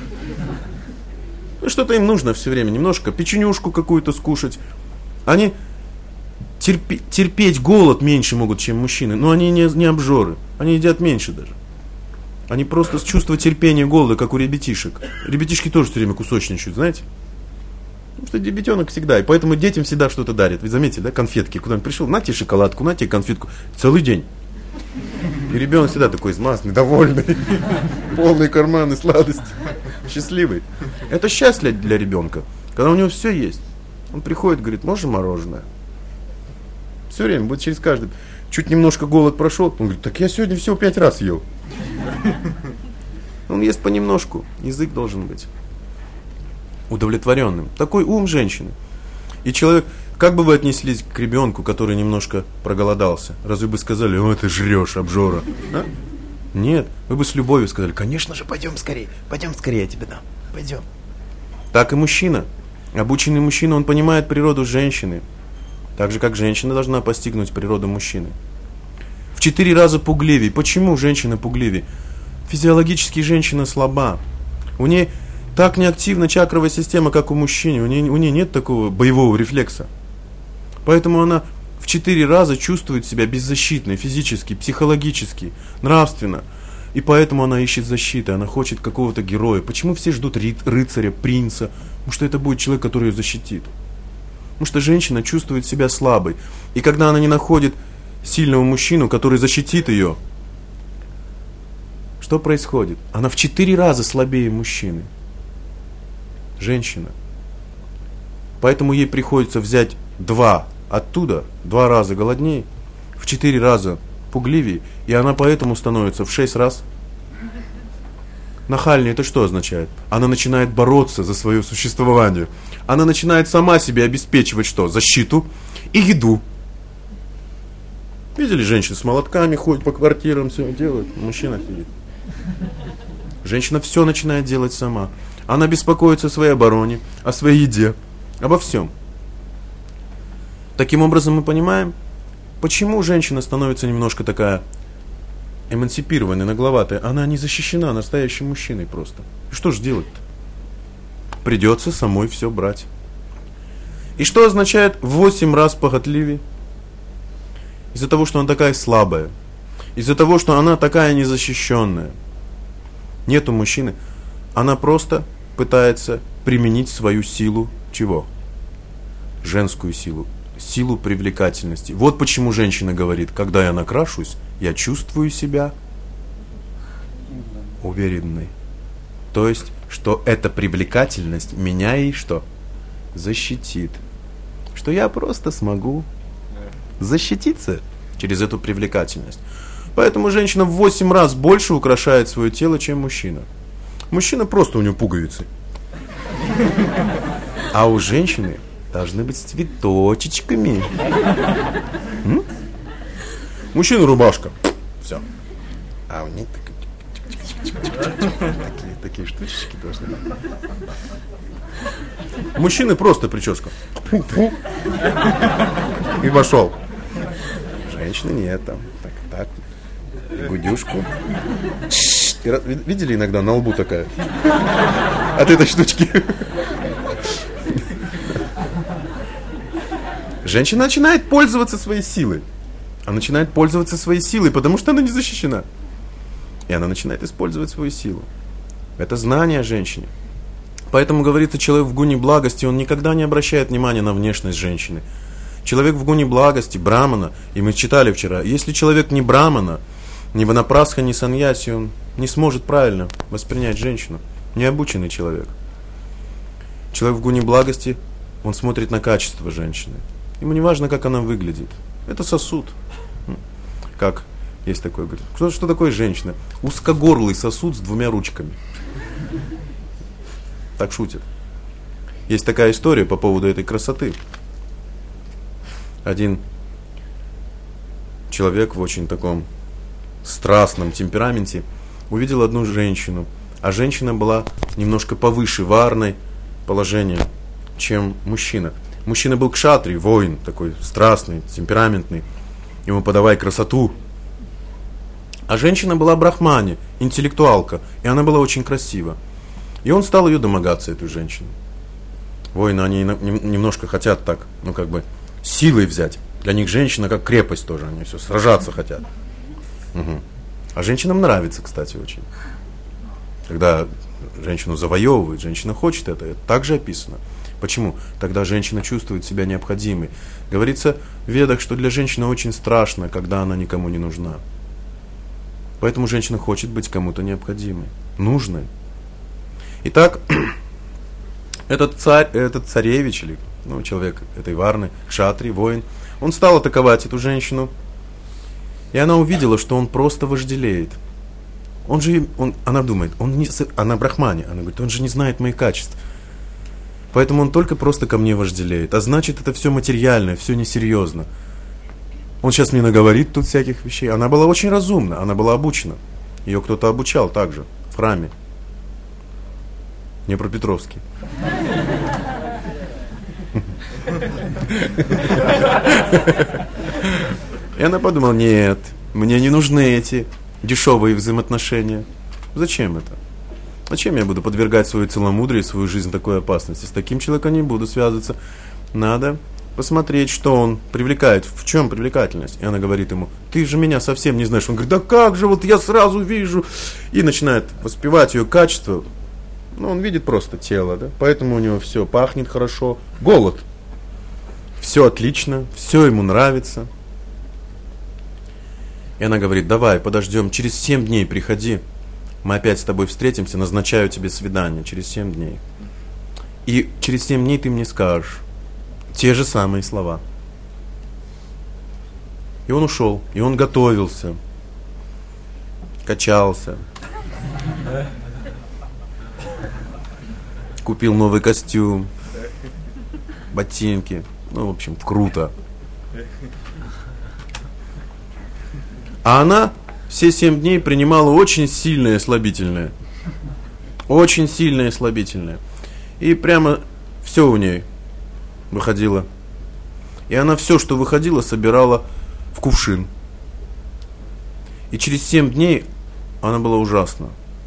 S1: Ну, что-то им нужно все время. Немножко печенюшку какую-то скушать. Они... Терпи, терпеть голод меньше могут, чем мужчины, но они не, не обжоры, они едят меньше даже. Они просто с чувства терпения голода, как у ребятишек. Ребятишки тоже все время кусочничают, знаете? Потому что ребятенок всегда, и поэтому детям всегда что-то дарят. Вы заметили, да, конфетки, куда-нибудь пришел, на тебе шоколадку, на тебе конфетку, целый день. И ребенок всегда такой измазанный, довольный, полный карманы сладости, счастливый. Это счастье для ребенка, когда у него все есть. Он приходит, говорит: можно мороженое? Все время, будет через каждый. Чуть немножко голод прошел, он говорит: так я сегодня всего пять раз ел. Он ест понемножку. Язык должен быть удовлетворенным. Такой ум женщины. И человек, как бы вы отнеслись к ребенку, который немножко проголодался? Разве бы сказали: о, ты жрешь, обжора? А? Нет, вы бы с любовью сказали: конечно же, пойдем скорее, пойдем скорее, я тебе дам, пойдем. Так и мужчина. Обученный мужчина, он понимает природу женщины. Так же, как женщина должна постигнуть природу мужчины. В четыре раза пугливее. Почему женщина пугливее? Физиологически женщина слаба. У нее так неактивна чакровая система, как у мужчины. У нее, у нее нет такого боевого рефлекса. Поэтому она в четыре раза чувствует себя беззащитной физически, психологически, нравственно. И поэтому она ищет защиты, она хочет какого-то героя. Почему все ждут рыцаря, принца? Потому что это будет человек, который ее защитит. Потому что женщина чувствует себя слабой. И когда она не находит сильного мужчину, который защитит ее, что происходит? Она в четыре раза слабее мужчины. Женщина. Поэтому ей приходится взять два оттуда, два раза голоднее, в четыре раза пугливее, и она поэтому становится в шесть раз нахальнее. Это что означает? Она начинает бороться за свое существование. Она начинает сама себе обеспечивать что? Защиту и еду. Видели, женщины с молотками ходят по квартирам, все делают. Мужчина сидит. Женщина все начинает делать сама. Она беспокоится о своей обороне, о своей еде, обо всем. Таким образом мы понимаем, почему женщина становится немножко такая эмансипированная, нагловатая. Она не защищена настоящим мужчиной просто. И что же делать-то? Придется самой все брать. И что означает в восемь раз похотливее? Из-за того, что она такая слабая. Из-за того, что она такая незащищенная. Нету мужчины. Она просто пытается применить свою силу чего? Женскую силу. силу привлекательности. Вот почему женщина говорит: когда я накрашусь, я чувствую себя уверенной. То есть, что эта привлекательность меня и что? Защитит. Что я просто смогу защититься через эту привлекательность. Поэтому женщина в восемь раз больше украшает свое тело, чем мужчина. Мужчина просто, у него пуговицы. А у женщины должны быть с цветочечками. М? Мужчина рубашка. Все. А у них такие, такие штучечки должны быть. Мужчины просто прическа. И пошел. Женщины нет там. Так, так. И гудюшку. И видели иногда на лбу такая? От этой штучки. Женщина начинает пользоваться своей силой. Она начинает пользоваться своей силой, потому что она не защищена. И она начинает использовать свою силу. Это знание о женщине. Поэтому говорится, человек в гуне благости, он никогда не обращает внимания на внешность женщины. Человек в гуне благости, брамана, и мы читали вчера, если человек не брамана, ни ванапрасха, ни саньяси, он не сможет правильно воспринять женщину. Необученный человек. Человек в гуне благости, он смотрит на качество женщины. Ему не важно, как она выглядит. Это сосуд. Как есть такое, говорит, что, что такое женщина? Узкогорлый сосуд с двумя ручками. Так шутят. Есть такая история по поводу этой красоты. Один человек в очень таком страстном темпераменте увидел одну женщину, а женщина была немножко повыше варной положения, чем мужчина. Мужчина был кшатри, воин, такой страстный, темпераментный. Ему подавай красоту. А женщина была брахмани, интеллектуалка, и она была очень красива. И он стал ее домогаться, эту женщину. Воины, они немножко хотят так, ну как бы, силой взять. Для них женщина как крепость тоже, они все сражаться хотят. Угу. А женщинам нравится, кстати, очень. Когда женщину завоевывают, женщина хочет это, это также описано. Почему? Тогда женщина чувствует себя необходимой. Говорится в ведах, что для женщины очень страшно, когда она никому не нужна. Поэтому женщина хочет быть кому-то необходимой, нужной. Итак, этот царь, этот царевич, или ну, человек этой варны, кшатри, воин, он стал атаковать эту женщину. И она увидела, что он просто вожделеет. Он же, он, она думает, он не, она брахмани, она говорит, он же не знает моих качеств. Поэтому он только просто ко мне вожделеет. А значит, это все материальное, все несерьезно. Он сейчас мне наговорит тут всяких вещей. Она была очень разумна, она была обучена. Ее кто-то обучал также, в храме. Днепропетровский. И она подумала, нет, мне не нужны эти дешевые взаимоотношения. Зачем это? Зачем я буду подвергать свое целомудрие и свою жизнь такой опасности? С таким человеком не буду связываться. Надо посмотреть, что он привлекает, в чем привлекательность. И она говорит ему, ты же меня совсем не знаешь. Он говорит, да как же, вот я сразу вижу. И начинает воспевать ее качество. Ну, он видит просто тело, да? Поэтому у него все пахнет хорошо. Голод. Все отлично, все ему нравится. И она говорит, давай, подождем, через семь дней приходи. Мы опять с тобой встретимся, назначаю тебе свидание через семь дней. И через семь дней ты мне скажешь те же самые слова. И он ушел, и он готовился, качался, купил новый костюм, ботинки, ну, в общем, круто. А она все семь дней принимала очень сильное слабительное. Очень сильное слабительное. И прямо все у ней выходило. И она все, что выходило, собирала в кувшин. И через семь дней она была ужасна.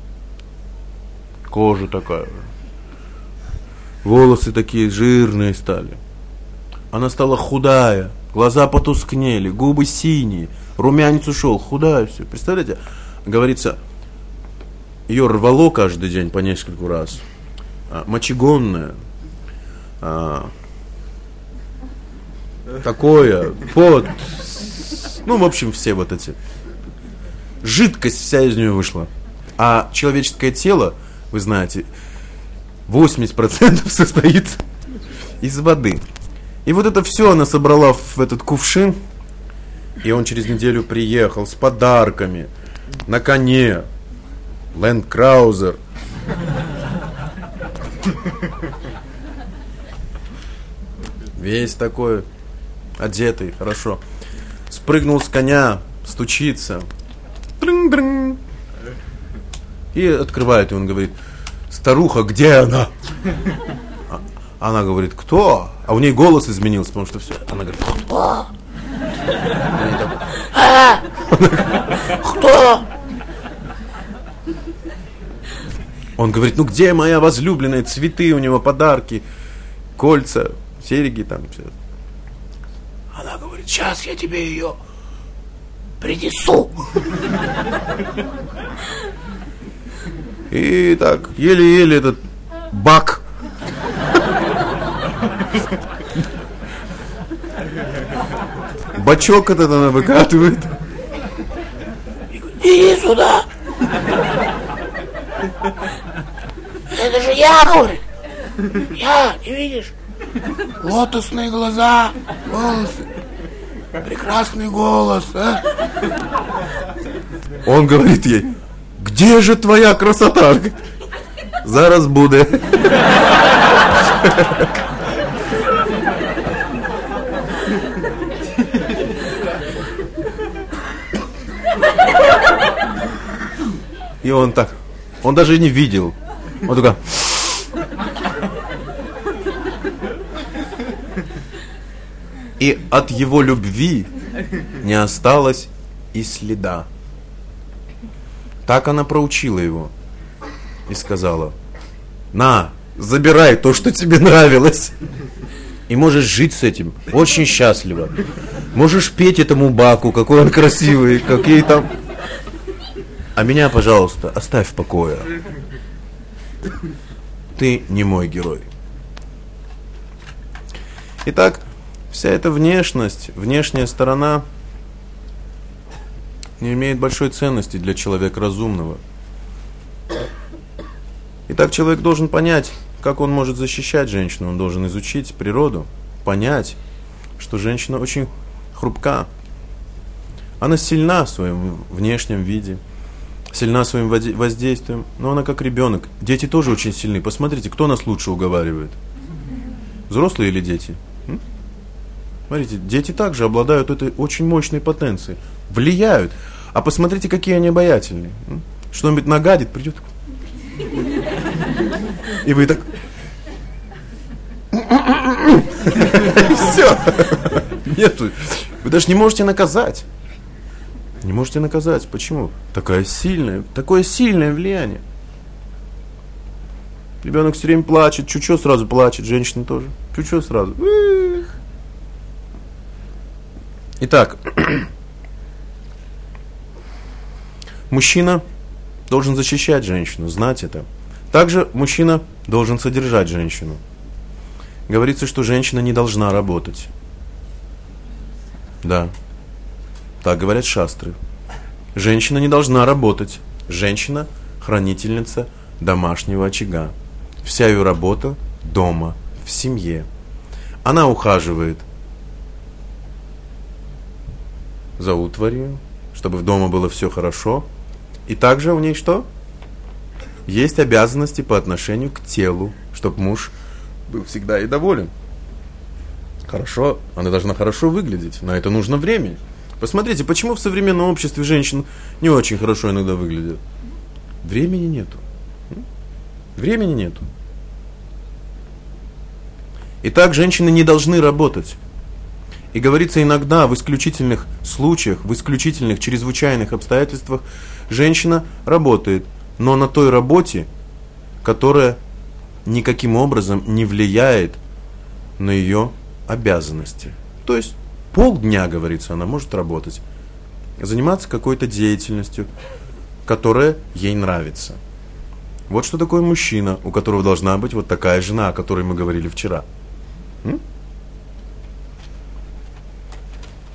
S1: Кожа такая. Волосы такие жирные стали. Она стала худая. Глаза потускнели, губы синие, румянец ушел, худая все. Представляете? Говорится, ее рвало каждый день по нескольку раз. А, мочегонная. А, такое, пот. Ну, в общем, все вот эти. Жидкость вся из нее вышла. А человеческое тело, вы знаете, восемьдесят процентов состоит из воды. И вот это все она собрала в этот кувшин. И он через неделю приехал с подарками. На коне. Land Cruiser. Весь такой одетый, хорошо. Спрыгнул с коня, стучится. Трын-трын. И открывает, и он говорит: старуха, где она? А, она говорит: кто? А у ней голос изменился, потому что все. Она говорит: кто? Кто? Он говорит: ну где моя возлюбленная? Цветы у него, подарки, кольца, серьги там. Все. Она говорит: сейчас я тебе ее принесу. И так, еле-еле этот бак бачок этот она выкатывает. Иди сюда. Это же я, говорит. Я, не видишь? Лотосные глаза, волосы, прекрасный голос, а? Он говорит ей: где же твоя красота? Зараз буде. И он так, он даже не видел. Он такой. И от его любви не осталось и следа. Так она проучила его и сказала: на, забирай то, что тебе нравилось. И можешь жить с этим очень счастливо. Можешь петь этому баку, какой он красивый, какие там. А меня, пожалуйста, оставь в покое. Ты не мой герой. Итак, вся эта внешность, внешняя сторона не имеет большой ценности для человека разумного. Итак, человек должен понять, как он может защищать женщину. Он должен изучить природу, понять, что женщина очень хрупка. Она сильна в своем внешнем виде, сильна своим воздействием, но она как ребенок. Дети тоже очень сильны. Посмотрите, кто нас лучше уговаривает? Взрослые или дети? М? Смотрите, дети также обладают этой очень мощной потенцией. Влияют. А посмотрите, какие они обаятельные. М? Что-нибудь нагадит, придет. И вы так. Все. Нету. Вы даже не можете наказать. Не можете наказать. Почему? Такая сильная, такое сильное влияние. Ребенок все время плачет, чуть-чуть сразу плачет, женщина тоже. Чуть-чуть сразу. Итак, мужчина должен защищать женщину, знать это. Также мужчина должен содержать женщину. Говорится, что женщина не должна работать. Да. Так говорят шастры. Женщина не должна работать. Женщина – хранительница домашнего очага. Вся ее работа дома, в семье. Она ухаживает за утварью, чтобы в дома было все хорошо. И также у ней что? Есть обязанности по отношению к телу, чтобы муж был всегда и доволен. Хорошо, она должна хорошо выглядеть, на это нужно время. Посмотрите, почему в современном обществе женщин не очень хорошо иногда выглядят. Времени нету. Времени нету. Итак, женщины не должны работать. И говорится, иногда в исключительных случаях, в исключительных чрезвычайных обстоятельствах женщина работает, но на той работе, которая никаким образом не влияет на ее обязанности. То есть полдня, говорится, она может работать, заниматься какой-то деятельностью, которая ей нравится. Вот что такое мужчина, у которого должна быть вот такая жена, о которой мы говорили вчера. М?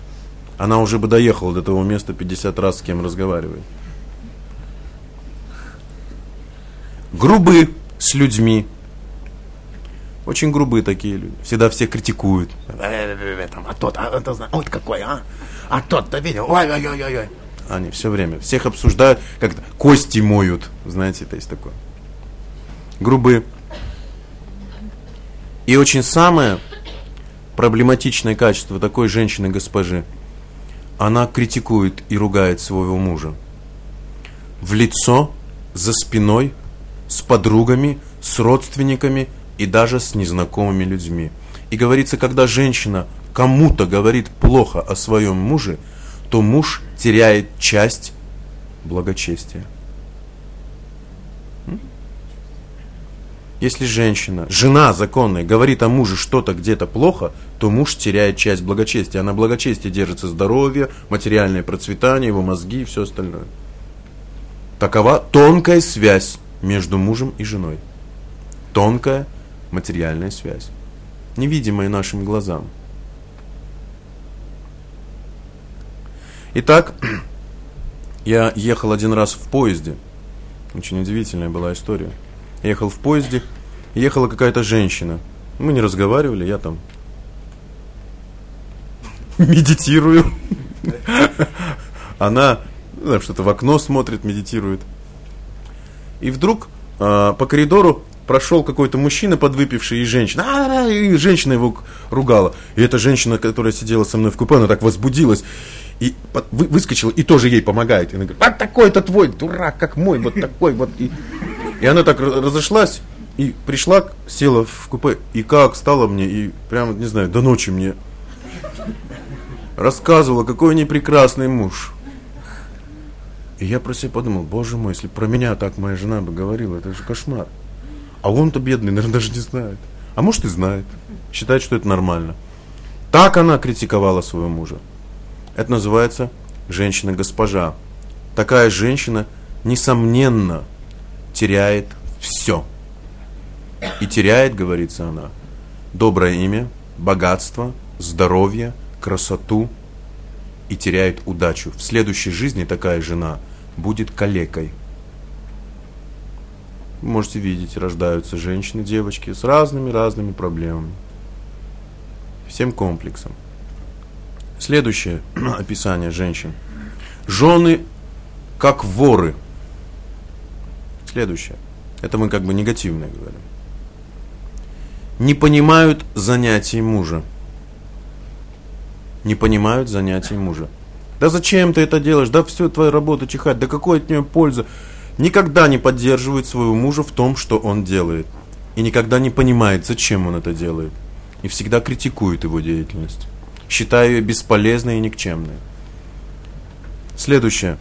S1: Она уже бы доехала до того места пятьдесят раз, с кем разговаривает. Грубы с людьми. Очень грубые такие люди. Всегда всех критикуют. А тот, а это, ой, какой, а? А тот-то видел, ой-ой-ой-ой. Они все время всех обсуждают, как кости моют. Знаете, это есть такое. Грубые. И очень самое проблематичное качество такой женщины-госпожи, она критикует и ругает своего мужа. В лицо, за спиной, с подругами, с родственниками и даже с незнакомыми людьми. И говорится, когда женщина кому-то говорит плохо о своем муже, то муж теряет часть благочестия. Если женщина, жена законная, говорит о муже что-то где-то плохо, то муж теряет часть благочестия. А на благочестии держится здоровье, материальное процветание, его мозги и все остальное. Такова тонкая связь между мужем и женой. Тонкая материальная связь, невидимая нашим глазам. Итак, я ехал один раз в поезде. Очень удивительная была история. Я ехал в поезде, ехала какая-то женщина. Мы не разговаривали, я там медитирую. Она что-то в окно смотрит, медитирует. И вдруг э, по коридору прошел какой-то мужчина, подвыпивший, и женщина. А-а-а, и женщина его ругала. И эта женщина, которая сидела со мной в купе, она так возбудилась. И под, вы, выскочила, и тоже ей помогает. И она говорит, а такой-то твой, дурак, как мой, вот такой вот. И, и она так разошлась, и пришла, села в купе, и как стала мне, и прям, не знаю, до ночи мне рассказывала, какой у нее прекрасный муж. И я про себя подумал, боже мой, если про меня так моя жена бы говорила, это же кошмар. А он-то бедный, наверное, даже не знает. А может и знает. Считает, что это нормально. Так она критиковала своего мужа. Это называется женщина-госпожа. Такая женщина, несомненно, теряет все. И теряет, говорится она, доброе имя, богатство, здоровье, красоту. И теряет удачу. В следующей жизни такая жена будет калекой. Вы можете видеть, рождаются женщины, девочки с разными-разными проблемами. всем комплексом. Следующее описание женщин. Жены как воры. Следующее. Это мы как бы негативное говорим. Не понимают занятий мужа. Не понимают занятий мужа. Да зачем ты это делаешь? Да все, твоя работа чихать. Да какой от нее польза? Никогда не поддерживает своего мужа в том, что он делает. И никогда не понимает, зачем он это делает. И всегда критикует его деятельность. Считая ее бесполезной и никчемной. Следующее.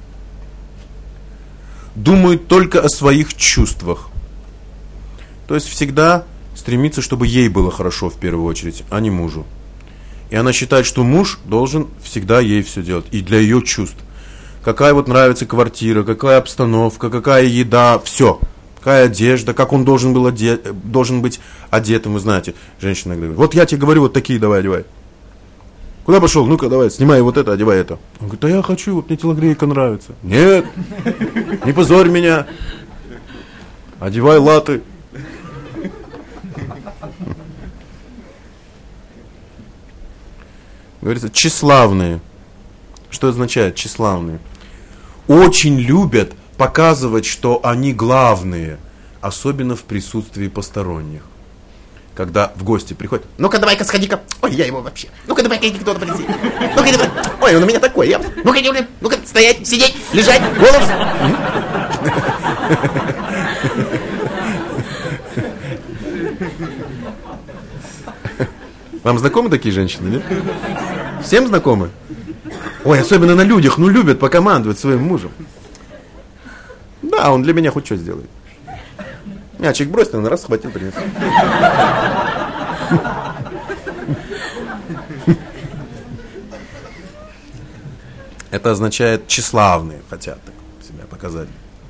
S1: Думает только о своих чувствах. То есть всегда стремится, чтобы ей было хорошо в первую очередь, а не мужу. И она считает, что муж должен всегда ей все делать. И для ее чувств. Какая вот нравится квартира, какая обстановка, какая еда, все. Какая одежда, как он должен, был одет, должен быть одетым. Вы знаете, женщина говорит, вот я тебе говорю, вот такие давай одевай. Куда пошел? Ну-ка давай, снимай вот это, одевай это. Он говорит, да я хочу, вот мне телогрейка нравится. Нет, не позорь меня. Одевай латы. Говорится, тщеславные. Что означает тщеславные? Очень любят показывать, что они главные, особенно в присутствии посторонних. Когда в гости приходят, ну-ка давай-ка сходи-ка, ой, я его вообще, ну-ка давай-ка иди кто-то полетит, ну-ка давай, ой, он у меня такой, я... ну-ка иди, ну-ка стоять, сидеть, лежать, голос. Вам знакомы такие женщины, нет? Всем знакомы? Ой, особенно на людях, ну любят покомандовать своим мужем. Да, он для меня хоть что сделает. Мячик бросил, он раз схватил, принес. Это означает тщеславные, хотят так себя показать.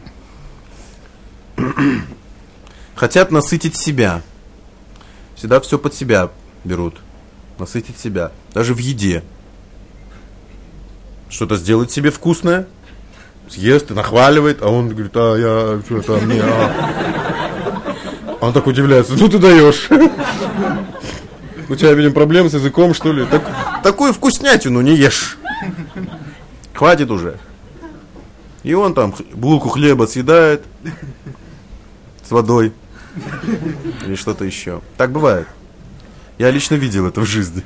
S1: Хотят насытить себя. Всегда все под себя берут. Насытить себя. Даже в еде. Что-то сделать себе вкусное. Съест и нахваливает, а он говорит, а я что-то мне... А... Он так удивляется, ну ты даешь. У тебя, видимо, проблемы с языком, что ли? Так, такую вкуснятину не ешь. Хватит уже. И он там булку хлеба съедает с водой. Или что-то еще. Так бывает. Я лично видел это в жизни.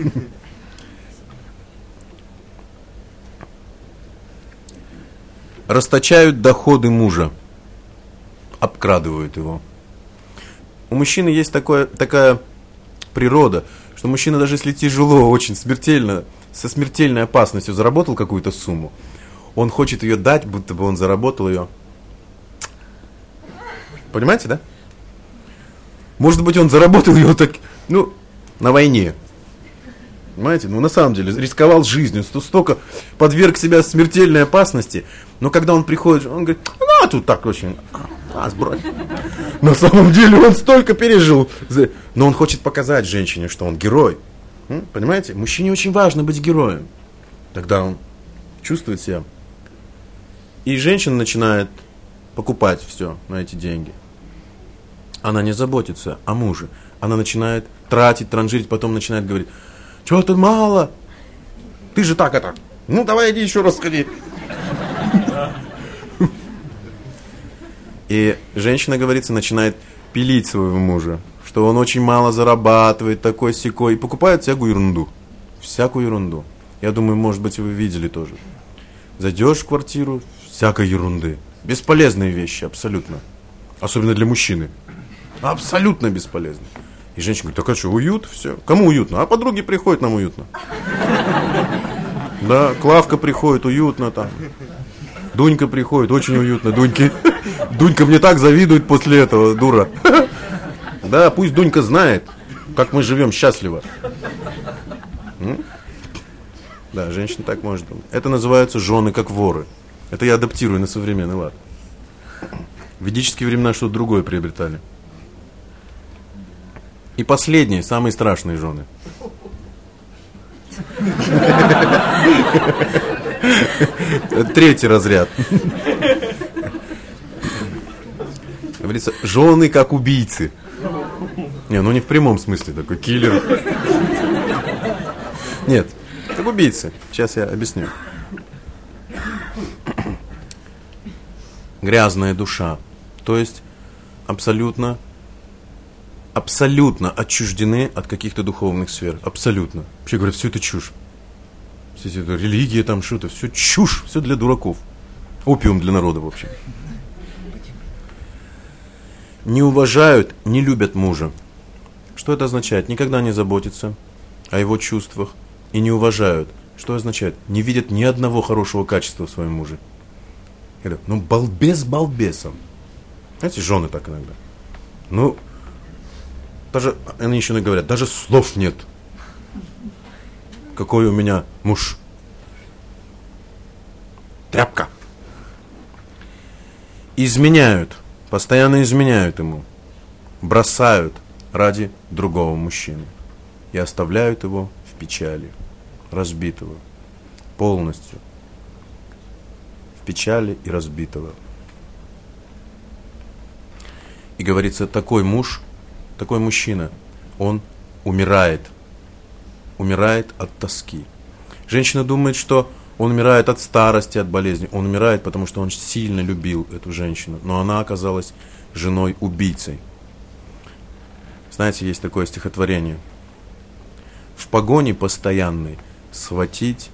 S1: Расточают доходы мужа. Обкрадывают его. У мужчины есть такое, такая природа, что мужчина, даже если тяжело, очень смертельно, со смертельной опасностью заработал какую-то сумму, он хочет ее дать, будто бы он заработал ее. Понимаете, да? Может быть, он заработал ее так, ну, на войне. Понимаете? Ну, на самом деле, рисковал жизнью, столько подверг себя смертельной опасности. Но когда он приходит, он говорит, ну, тут так очень... А, сбрось. На самом деле он столько пережил. Но он хочет показать женщине, что он герой. Понимаете? Мужчине очень важно быть героем. Тогда он чувствует себя. И женщина начинает покупать все на эти деньги. Она не заботится о муже. Она начинает тратить, транжирить, потом начинает говорить, чего тут мало? Ты же так это. Ну, давай иди еще раз сходи. И женщина, говорится, начинает пилить своего мужа, что он очень мало зарабатывает, такой-сякой, и покупает всякую ерунду. Всякую ерунду. Я думаю, может быть, вы видели тоже. Зайдешь в квартиру, всякой ерунды. Бесполезные вещи, абсолютно. Особенно для мужчины. Абсолютно бесполезно. И женщина говорит, так а что, уют? Все. Кому уютно? А подруги приходят, нам уютно. Да, Клавка приходит, уютно там. Дунька приходит, очень уютно. Дуньки. Дунька мне так завидует после этого, дура. Да, пусть Дунька знает, как мы живем счастливо. М? Да, женщина так может думать. Это называется жены как воры. Это я адаптирую на современный лад. В ведические времена что-то другое приобретали. И последние, самые страшные жены. Третий разряд. Говорится, жены как убийцы. Не, ну не в прямом смысле, такой киллер. Нет, как убийцы. Сейчас я объясню. Грязная душа. То есть абсолютно, абсолютно отчуждены от каких-то духовных сфер. Абсолютно. Вообще говорят, все это чушь. Все это религия, там что-то, все чушь, все для дураков. Опиум для народа, в общем. Не уважают, не любят мужа. Что это означает? Никогда не заботятся о его чувствах и не уважают. Что означает? Не видят ни одного хорошего качества в своем муже. Говорят, ну балбес балбесом. Знаете, жены так иногда. Ну, даже, они еще не говорят, даже слов нет. Какой у меня муж. Тряпка. Изменяют. Постоянно изменяют ему. Бросают ради другого мужчины. И оставляют его в печали. Разбитого. Полностью. В печали и разбитого. И говорится, такой муж, такой мужчина, он умирает. Умирает от тоски. Женщина думает, что он умирает от старости, от болезни. Он умирает, потому что он сильно любил эту женщину. Но она оказалась женой-убийцей. Знаете, есть такое стихотворение. В погоне постоянной схватить...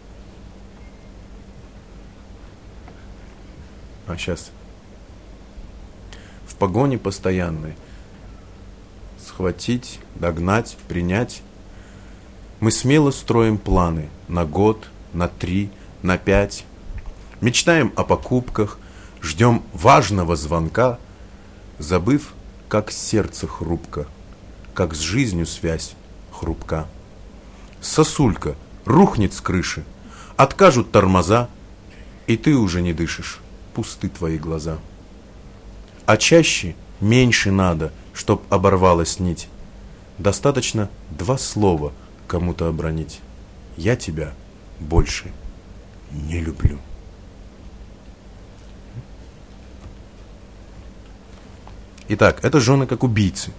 S1: А, сейчас. В погоне постоянной схватить, догнать, принять. Мы смело строим планы на год, на три, на пять. Мечтаем о покупках, ждем важного звонка, забыв, как сердце хрупко, как с жизнью связь хрупка. Сосулька рухнет с крыши, откажут тормоза, и ты уже не дышишь, пусты твои глаза. А чаще меньше надо, чтоб оборвалась нить. Достаточно два слова кому-то обронить. Я тебя больше не люблю. Итак, это жены как убийцы.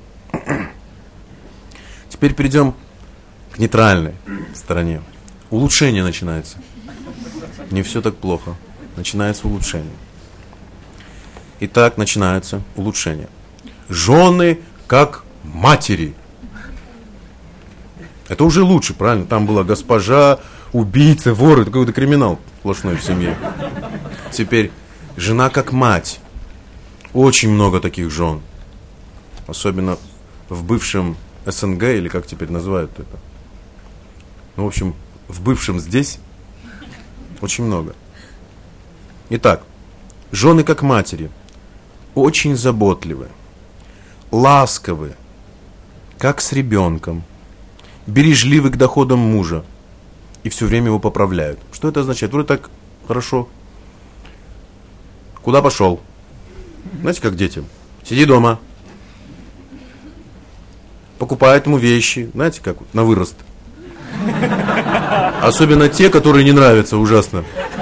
S1: Теперь перейдем к нейтральной стороне. Улучшение начинается. Не все так плохо. Начинается улучшение. Итак, начинается улучшение. Жены как матери. Это уже лучше, правильно? Там была госпожа, убийца, вор, это какой-то криминал сплошной в семье. Теперь жена как мать. Очень много таких жен. Особенно в бывшем СНГ, или как теперь называют это. Ну, в общем, в бывшем здесь очень много. Итак, жены как матери. Очень заботливы, ласковы, как с ребенком, бережливы к доходам мужа и все время его поправляют. Что это означает? Вроде так хорошо. Куда пошел? Знаете, как детям? Сиди дома. Покупают ему вещи. Знаете, как на вырост. Особенно те, которые не нравятся ужасно.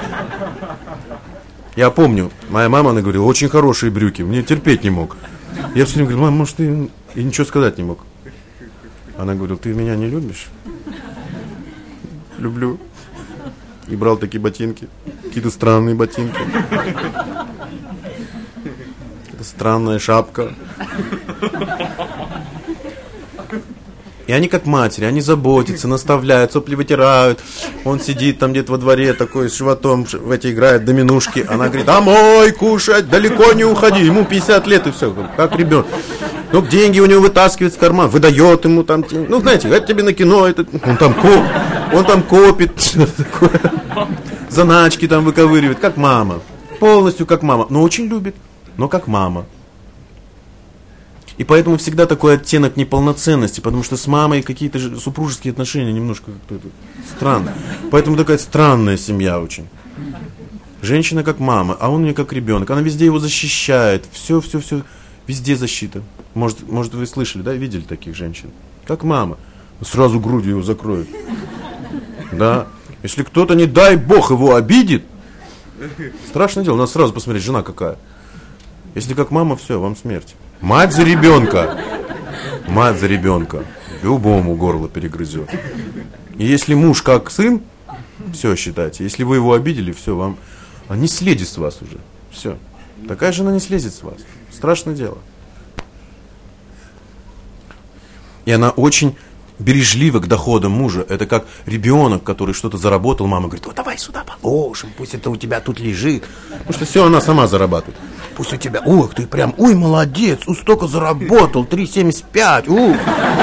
S1: Я помню, моя мама, она говорила, очень хорошие брюки. Мне терпеть не мог. Я все время говорю, мам, может, ты... И ничего сказать не мог. Она говорила, ты меня не любишь? Люблю. И брал такие ботинки. Какие-то странные ботинки. Какая-то странная шапка. И они как матери, они заботятся, наставляют, сопли вытирают. Он сидит там где-то во дворе такой с животом, в эти играет доминушки. Она говорит, домой кушать, далеко не уходи. Ему пятьдесят лет и все, как ребенок. Ну, деньги у него вытаскивает с кармана, выдает ему там. Ну, знаете, это тебе на кино, это, он, там коп, он там копит, заначки там выковыривает, как мама. Полностью как мама, но очень любит, но как мама. И поэтому всегда такой оттенок неполноценности, потому что с мамой какие-то супружеские отношения немножко как-то странные. Поэтому такая странная семья очень. Женщина как мама, а он у нее как ребенок. Она везде его защищает. Все, все, все. Везде защита. Может, может вы слышали, да, видели таких женщин? Как мама. Сразу грудью его закроет. Да. Если кто-то, не дай бог, его обидит, страшное дело. Надо сразу посмотреть, жена какая. Если как мама, все, вам смерть. Мать за ребенка. Мать за ребенка. Любому горло перегрызет. И если муж как сын, все считайте. Если вы его обидели, все, вам... Он не слезет с вас уже. Все. Такая жена не слезет с вас. Страшное дело. И она очень бережлива к доходам мужа. Это как ребенок, который что-то заработал. Мама говорит, вот давай сюда положим, пусть это у тебя тут лежит. Потому что все она сама зарабатывает. Пусть у тебя, ой, ты прям, ой, молодец, у столько заработал, три семьдесят пять, у.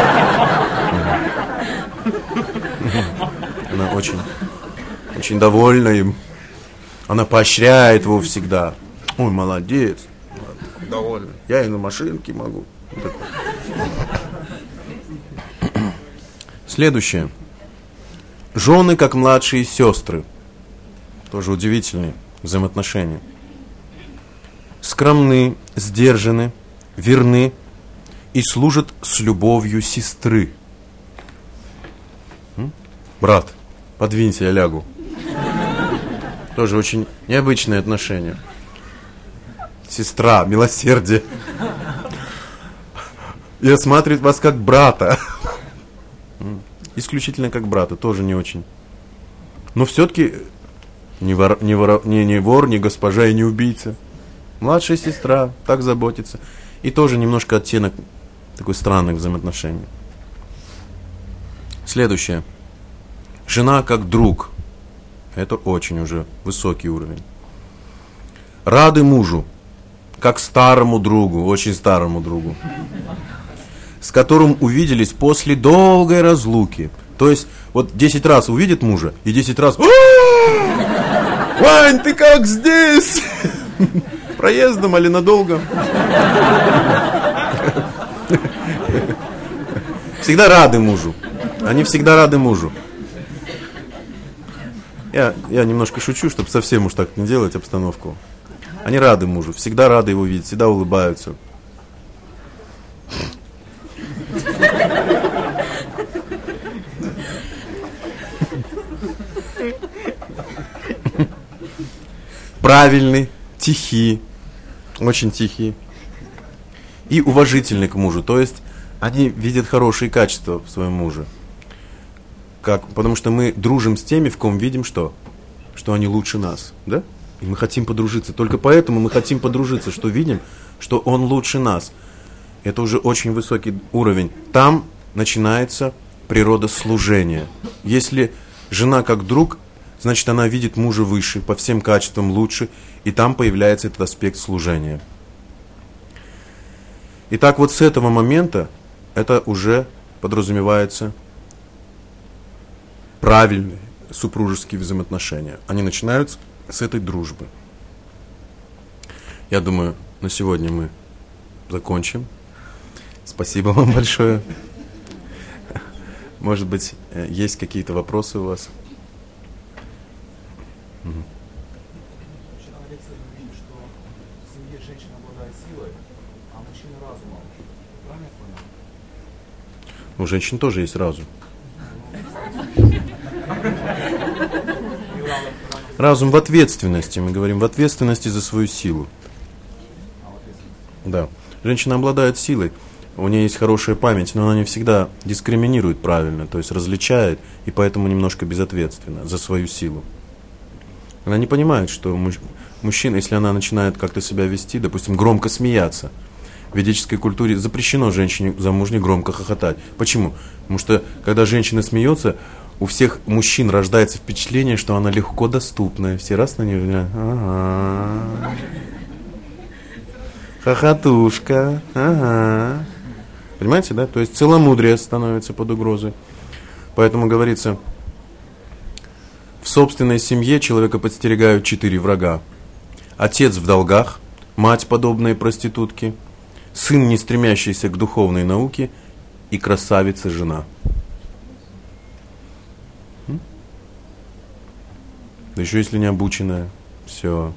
S1: Она очень, очень довольна им. Она поощряет его всегда. Ой, молодец, довольна. Я и на машинке могу. Следующее. Жены как младшие сестры. Тоже удивительные взаимоотношения. Скромны, сдержаны, верны и служат с любовью сестры. М? Брат, подвинься, я лягу. Тоже очень необычные отношения. Сестра, милосердие. И осматривает вас как брата. Исключительно как брата, тоже не очень. Но все-таки не вор, не, вор, не, не вор, не госпожа и не убийца. Младшая сестра так заботится. И тоже немножко оттенок такой странных взаимоотношений. Следующее. Жена как друг. Это очень уже высокий уровень. Рады мужу, как старому другу, очень старому другу, с которым увиделись после долгой разлуки. То есть, вот десять раз увидит мужа, и десять раз... Вань, ты как здесь? Проездом или надолго? Всегда рады мужу. Они всегда рады мужу. Я, я немножко шучу, чтобы совсем уж так не делать обстановку. Они рады мужу, всегда рады его видеть, всегда улыбаются. Правильный, тихий, очень тихий и уважительный к мужу. То есть они видят хорошие качества в своем муже. Как? Потому что мы дружим с теми, в ком видим что? Что они лучше нас, да? И мы хотим подружиться. Только поэтому мы хотим подружиться, что видим, что он лучше нас. Это уже очень высокий уровень. Там начинается природа служения. Если жена как друг, значит она видит мужа выше, по всем качествам лучше, и там появляется этот аспект служения. Итак, вот с этого момента это уже подразумевается правильные супружеские взаимоотношения. Они начинаются с этой дружбы. Я думаю, на сегодня мы закончим. Спасибо вам большое. Может быть, есть какие-то вопросы у вас? Угу.
S2: Вчера на лекции мы видели, что в семье женщина обладает силой, а мужчина разумом. Правильно я понял?
S1: У женщин тоже есть разум. Разум в ответственности. Мы говорим в ответственности за свою силу. Да. Женщина обладает силой. У нее есть хорошая память, но она не всегда дискриминирует правильно, то есть различает, и поэтому немножко безответственна за свою силу. Она не понимает, что муж, мужчина, если она начинает как-то себя вести, допустим, громко смеяться, в ведической культуре запрещено женщине замужней громко хохотать. Почему? Потому что, когда женщина смеется, у всех мужчин рождается впечатление, что она легко доступная. Все раз на нее, ага, хохотушка, ага. Понимаете, да? То есть целомудрие становится под угрозой. Поэтому говорится, в собственной семье человека подстерегают четыре врага. Отец в долгах, мать, подобные проститутке, сын, не стремящийся к духовной науке, и красавица-жена. М? Да еще если не обученная. Все.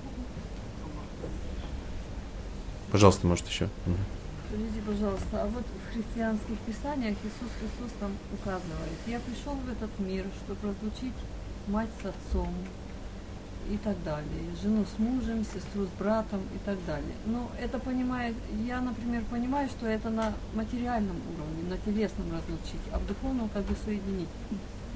S1: Пожалуйста, может еще. Угу.
S3: Скажите, пожалуйста, а вот в христианских писаниях Иисус Христос там указывает: я пришел в этот мир, чтобы разлучить мать с отцом и так далее, жену с мужем, сестру с братом и так далее. Но это понимает, я, например, понимаю, что это на материальном уровне, на телесном разлучить, а в духовном как бы соединить.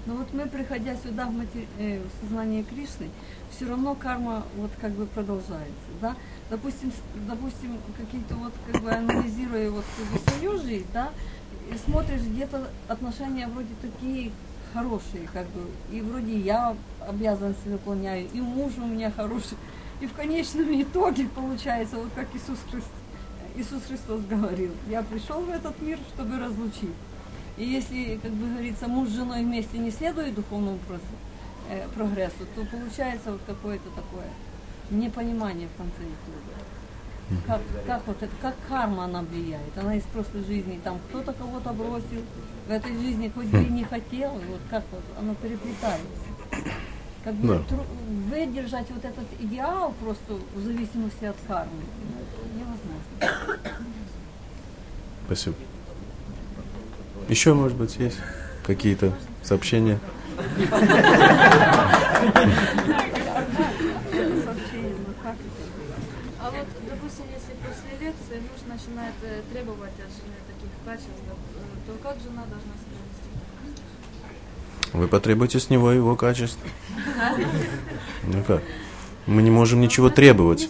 S3: Но вот мы, приходя сюда в, матери... э, в сознание Кришны, все равно карма вот как бы продолжается, да. Допустим, допустим, какие-то вот как бы анализируя вот как бы свою жизнь, да, и смотришь, где-то отношения вроде такие хорошие, как бы, и вроде я обязанности выполняю, и муж у меня хороший, и в конечном итоге получается, вот как Иисус Христос, Иисус Христос говорил, я пришел в этот мир, чтобы разлучить. И если, как бы говорится, муж с женой вместе не следует духовному прогрессу, то получается вот какое-то такое непонимание в конце итога. Как, как, вот это, как карма она влияет? Она из прошлой жизни, там кто-то кого-то бросил, в этой жизни хоть бы и не хотел, и вот как вот оно переплетается. Как бы да. тру- выдержать вот этот идеал просто в зависимости от кармы невозможно.
S1: Спасибо. Еще, может быть, есть какие-то сообщения?
S4: А вот, допустим, если после лекции муж начинает э, требовать от жены таких качеств, э, то как жена должна себя вести?
S1: Вы потребуете с него его качеств. Ну как? Мы не можем ничего требовать.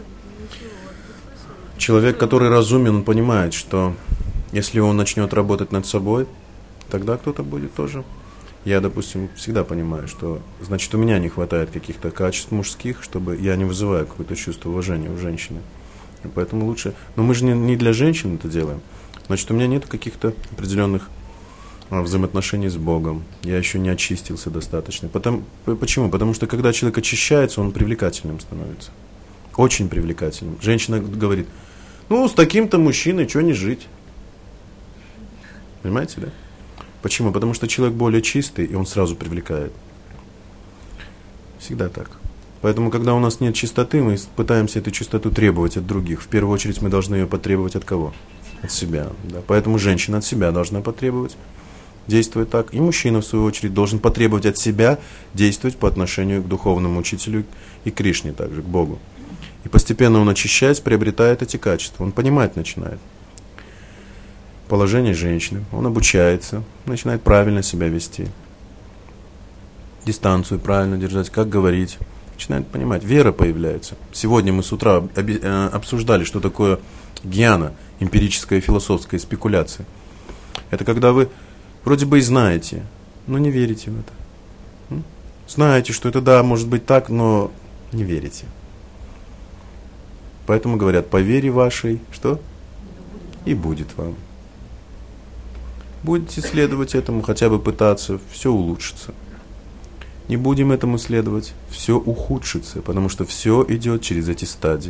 S1: Человек, который разумен, он понимает, что если он начнет работать над собой, тогда кто-то будет тоже. Я, допустим, всегда понимаю, что, значит, у меня не хватает каких-то качеств мужских, чтобы я не вызываю какое-то чувство уважения у женщины. И поэтому лучше... Но мы же не, не для женщин это делаем. Значит, у меня нет каких-то определенных а, взаимоотношений с Богом. Я еще не очистился достаточно. Потому, почему? Потому что, когда человек очищается, он привлекательным становится. Очень привлекательным. Женщина говорит, ну, с таким-то мужчиной что не жить? Понимаете, да? Почему? Потому что человек более чистый, и он сразу привлекает. Всегда так. Поэтому, когда у нас нет чистоты, мы пытаемся эту чистоту требовать от других. В первую очередь, мы должны ее потребовать от кого? От себя. Да? Поэтому женщина от себя должна потребовать, действовать так. И мужчина, в свою очередь, должен потребовать от себя действовать по отношению к духовному учителю и Кришне, также к Богу. И постепенно он, очищаясь, приобретает эти качества. Он понимать начинает положение женщины, он обучается, начинает правильно себя вести, дистанцию правильно держать, как говорить, начинает понимать, вера появляется. Сегодня мы с утра обсуждали, что такое гьяна, эмпирическая философская спекуляция. Это когда вы вроде бы и знаете, но не верите в это. Знаете, что это да, может быть так, но не верите. Поэтому говорят, по вере вашей, что? И будет вам. Будете следовать этому, хотя бы пытаться, все улучшится. Не будем этому следовать, все ухудшится, потому что все идет через эти стадии.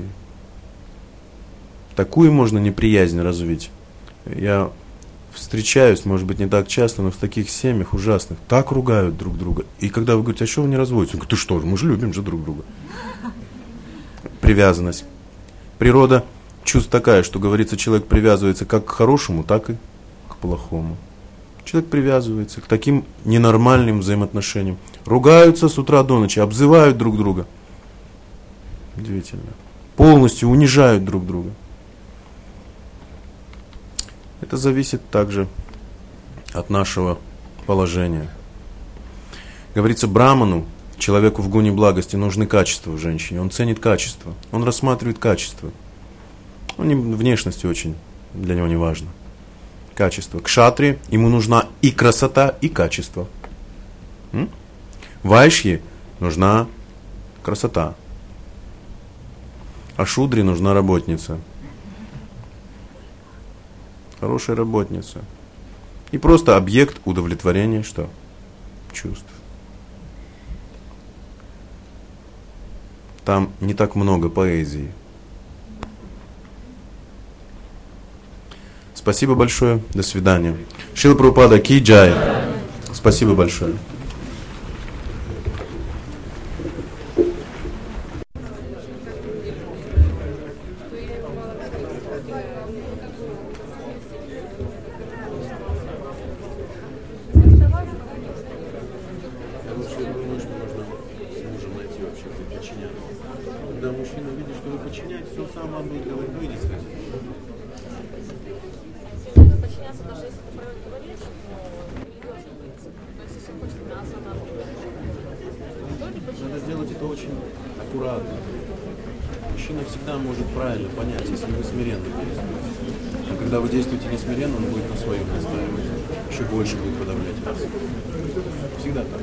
S1: Такую можно неприязнь развить. Я встречаюсь, может быть, не так часто, но в таких семьях ужасных. Так ругают друг друга. И когда вы говорите, а что вы не разводитесь? Он говорит, ты что, мы же любим же друг друга. Привязанность. Природа чувств такая, что, говорится, человек привязывается как к хорошему, так и к плохому. Человек привязывается к таким ненормальным взаимоотношениям. Ругаются с утра до ночи, обзывают друг друга. Удивительно. Полностью унижают друг друга. Это зависит также от нашего положения. Говорится, браману, человеку в гуне благости, нужны качества в женщине. Он ценит качество. Он рассматривает качество. Ну, не, внешность очень для него не важно. Качество. Кшатри, ему нужна и красота, и качество. М? Вайшье нужна красота. А шудре нужна работница. Хорошая работница. И просто объект удовлетворения, что? Чувств. Там не так много поэзии. Спасибо большое. До свидания. Шрила Прабхупада ки джай. Спасибо большое. Когда мужчина видит, что вы подчиняетесь, он сам вам будет говорить, ну иди скажи.
S4: Подчиняться даже если это говорит, но серьезно быть. То есть если он хочет
S5: Надо делать это очень аккуратно. Мужчина всегда может правильно понять, если вы смиренно действуете. Но когда вы действуете не смиренно, он будет на своем настаивать. Еще больше будет подавлять вас. Всегда так.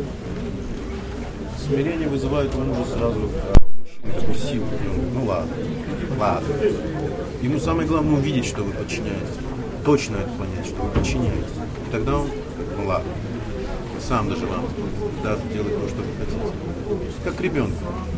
S5: Смирение вызывает у мужа сразу мужчина такую силу. Ну ладно, ладно. Ему самое главное увидеть, что вы подчиняетесь. Точно это понять, что вы подчиняетесь. И тогда он, ну ладно, сам даже вам даст делать то, что вы хотите. Как ребенку.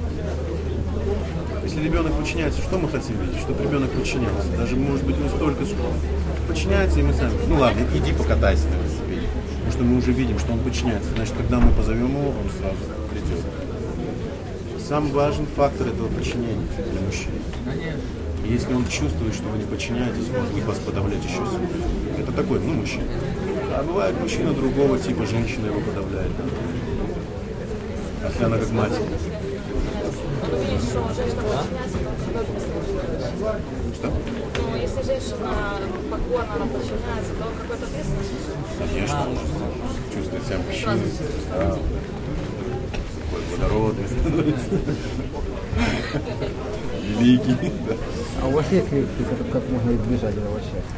S5: Если ребенок подчиняется, что мы хотим видеть? Чтобы ребенок подчинялся. Даже, может быть, не столько, что подчиняется, и мы сами. Ну ладно, иди покатайся на велосипеде. Потому что мы уже видим, что он подчиняется. Значит, когда мы позовем его, он сразу придет. Самый важный фактор этого подчинения для мужчины. Если он чувствует, что вы не подчиняетесь, он будет вас подавлять еще сильнее. Это такой, ну, мужчина. А бывает мужчина другого типа, женщина его подавляет. Если она как мать. Что?
S4: Ну, если женщина покорна, она подчиняется, то какой-то ответственность?
S5: Конечно, он чувствует себя мужчиной. Да. Такой водородный становится. Великий.
S6: А у вас есть лекции, как можно избежать этого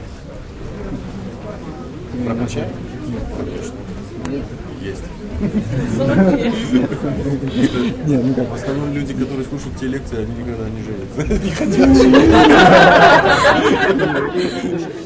S6: счастья?
S5: Про плечи? Конечно. Есть.
S6: Нет, ну как?
S5: В основном люди, которые слушают те лекции, они никогда не женятся. Не хотят.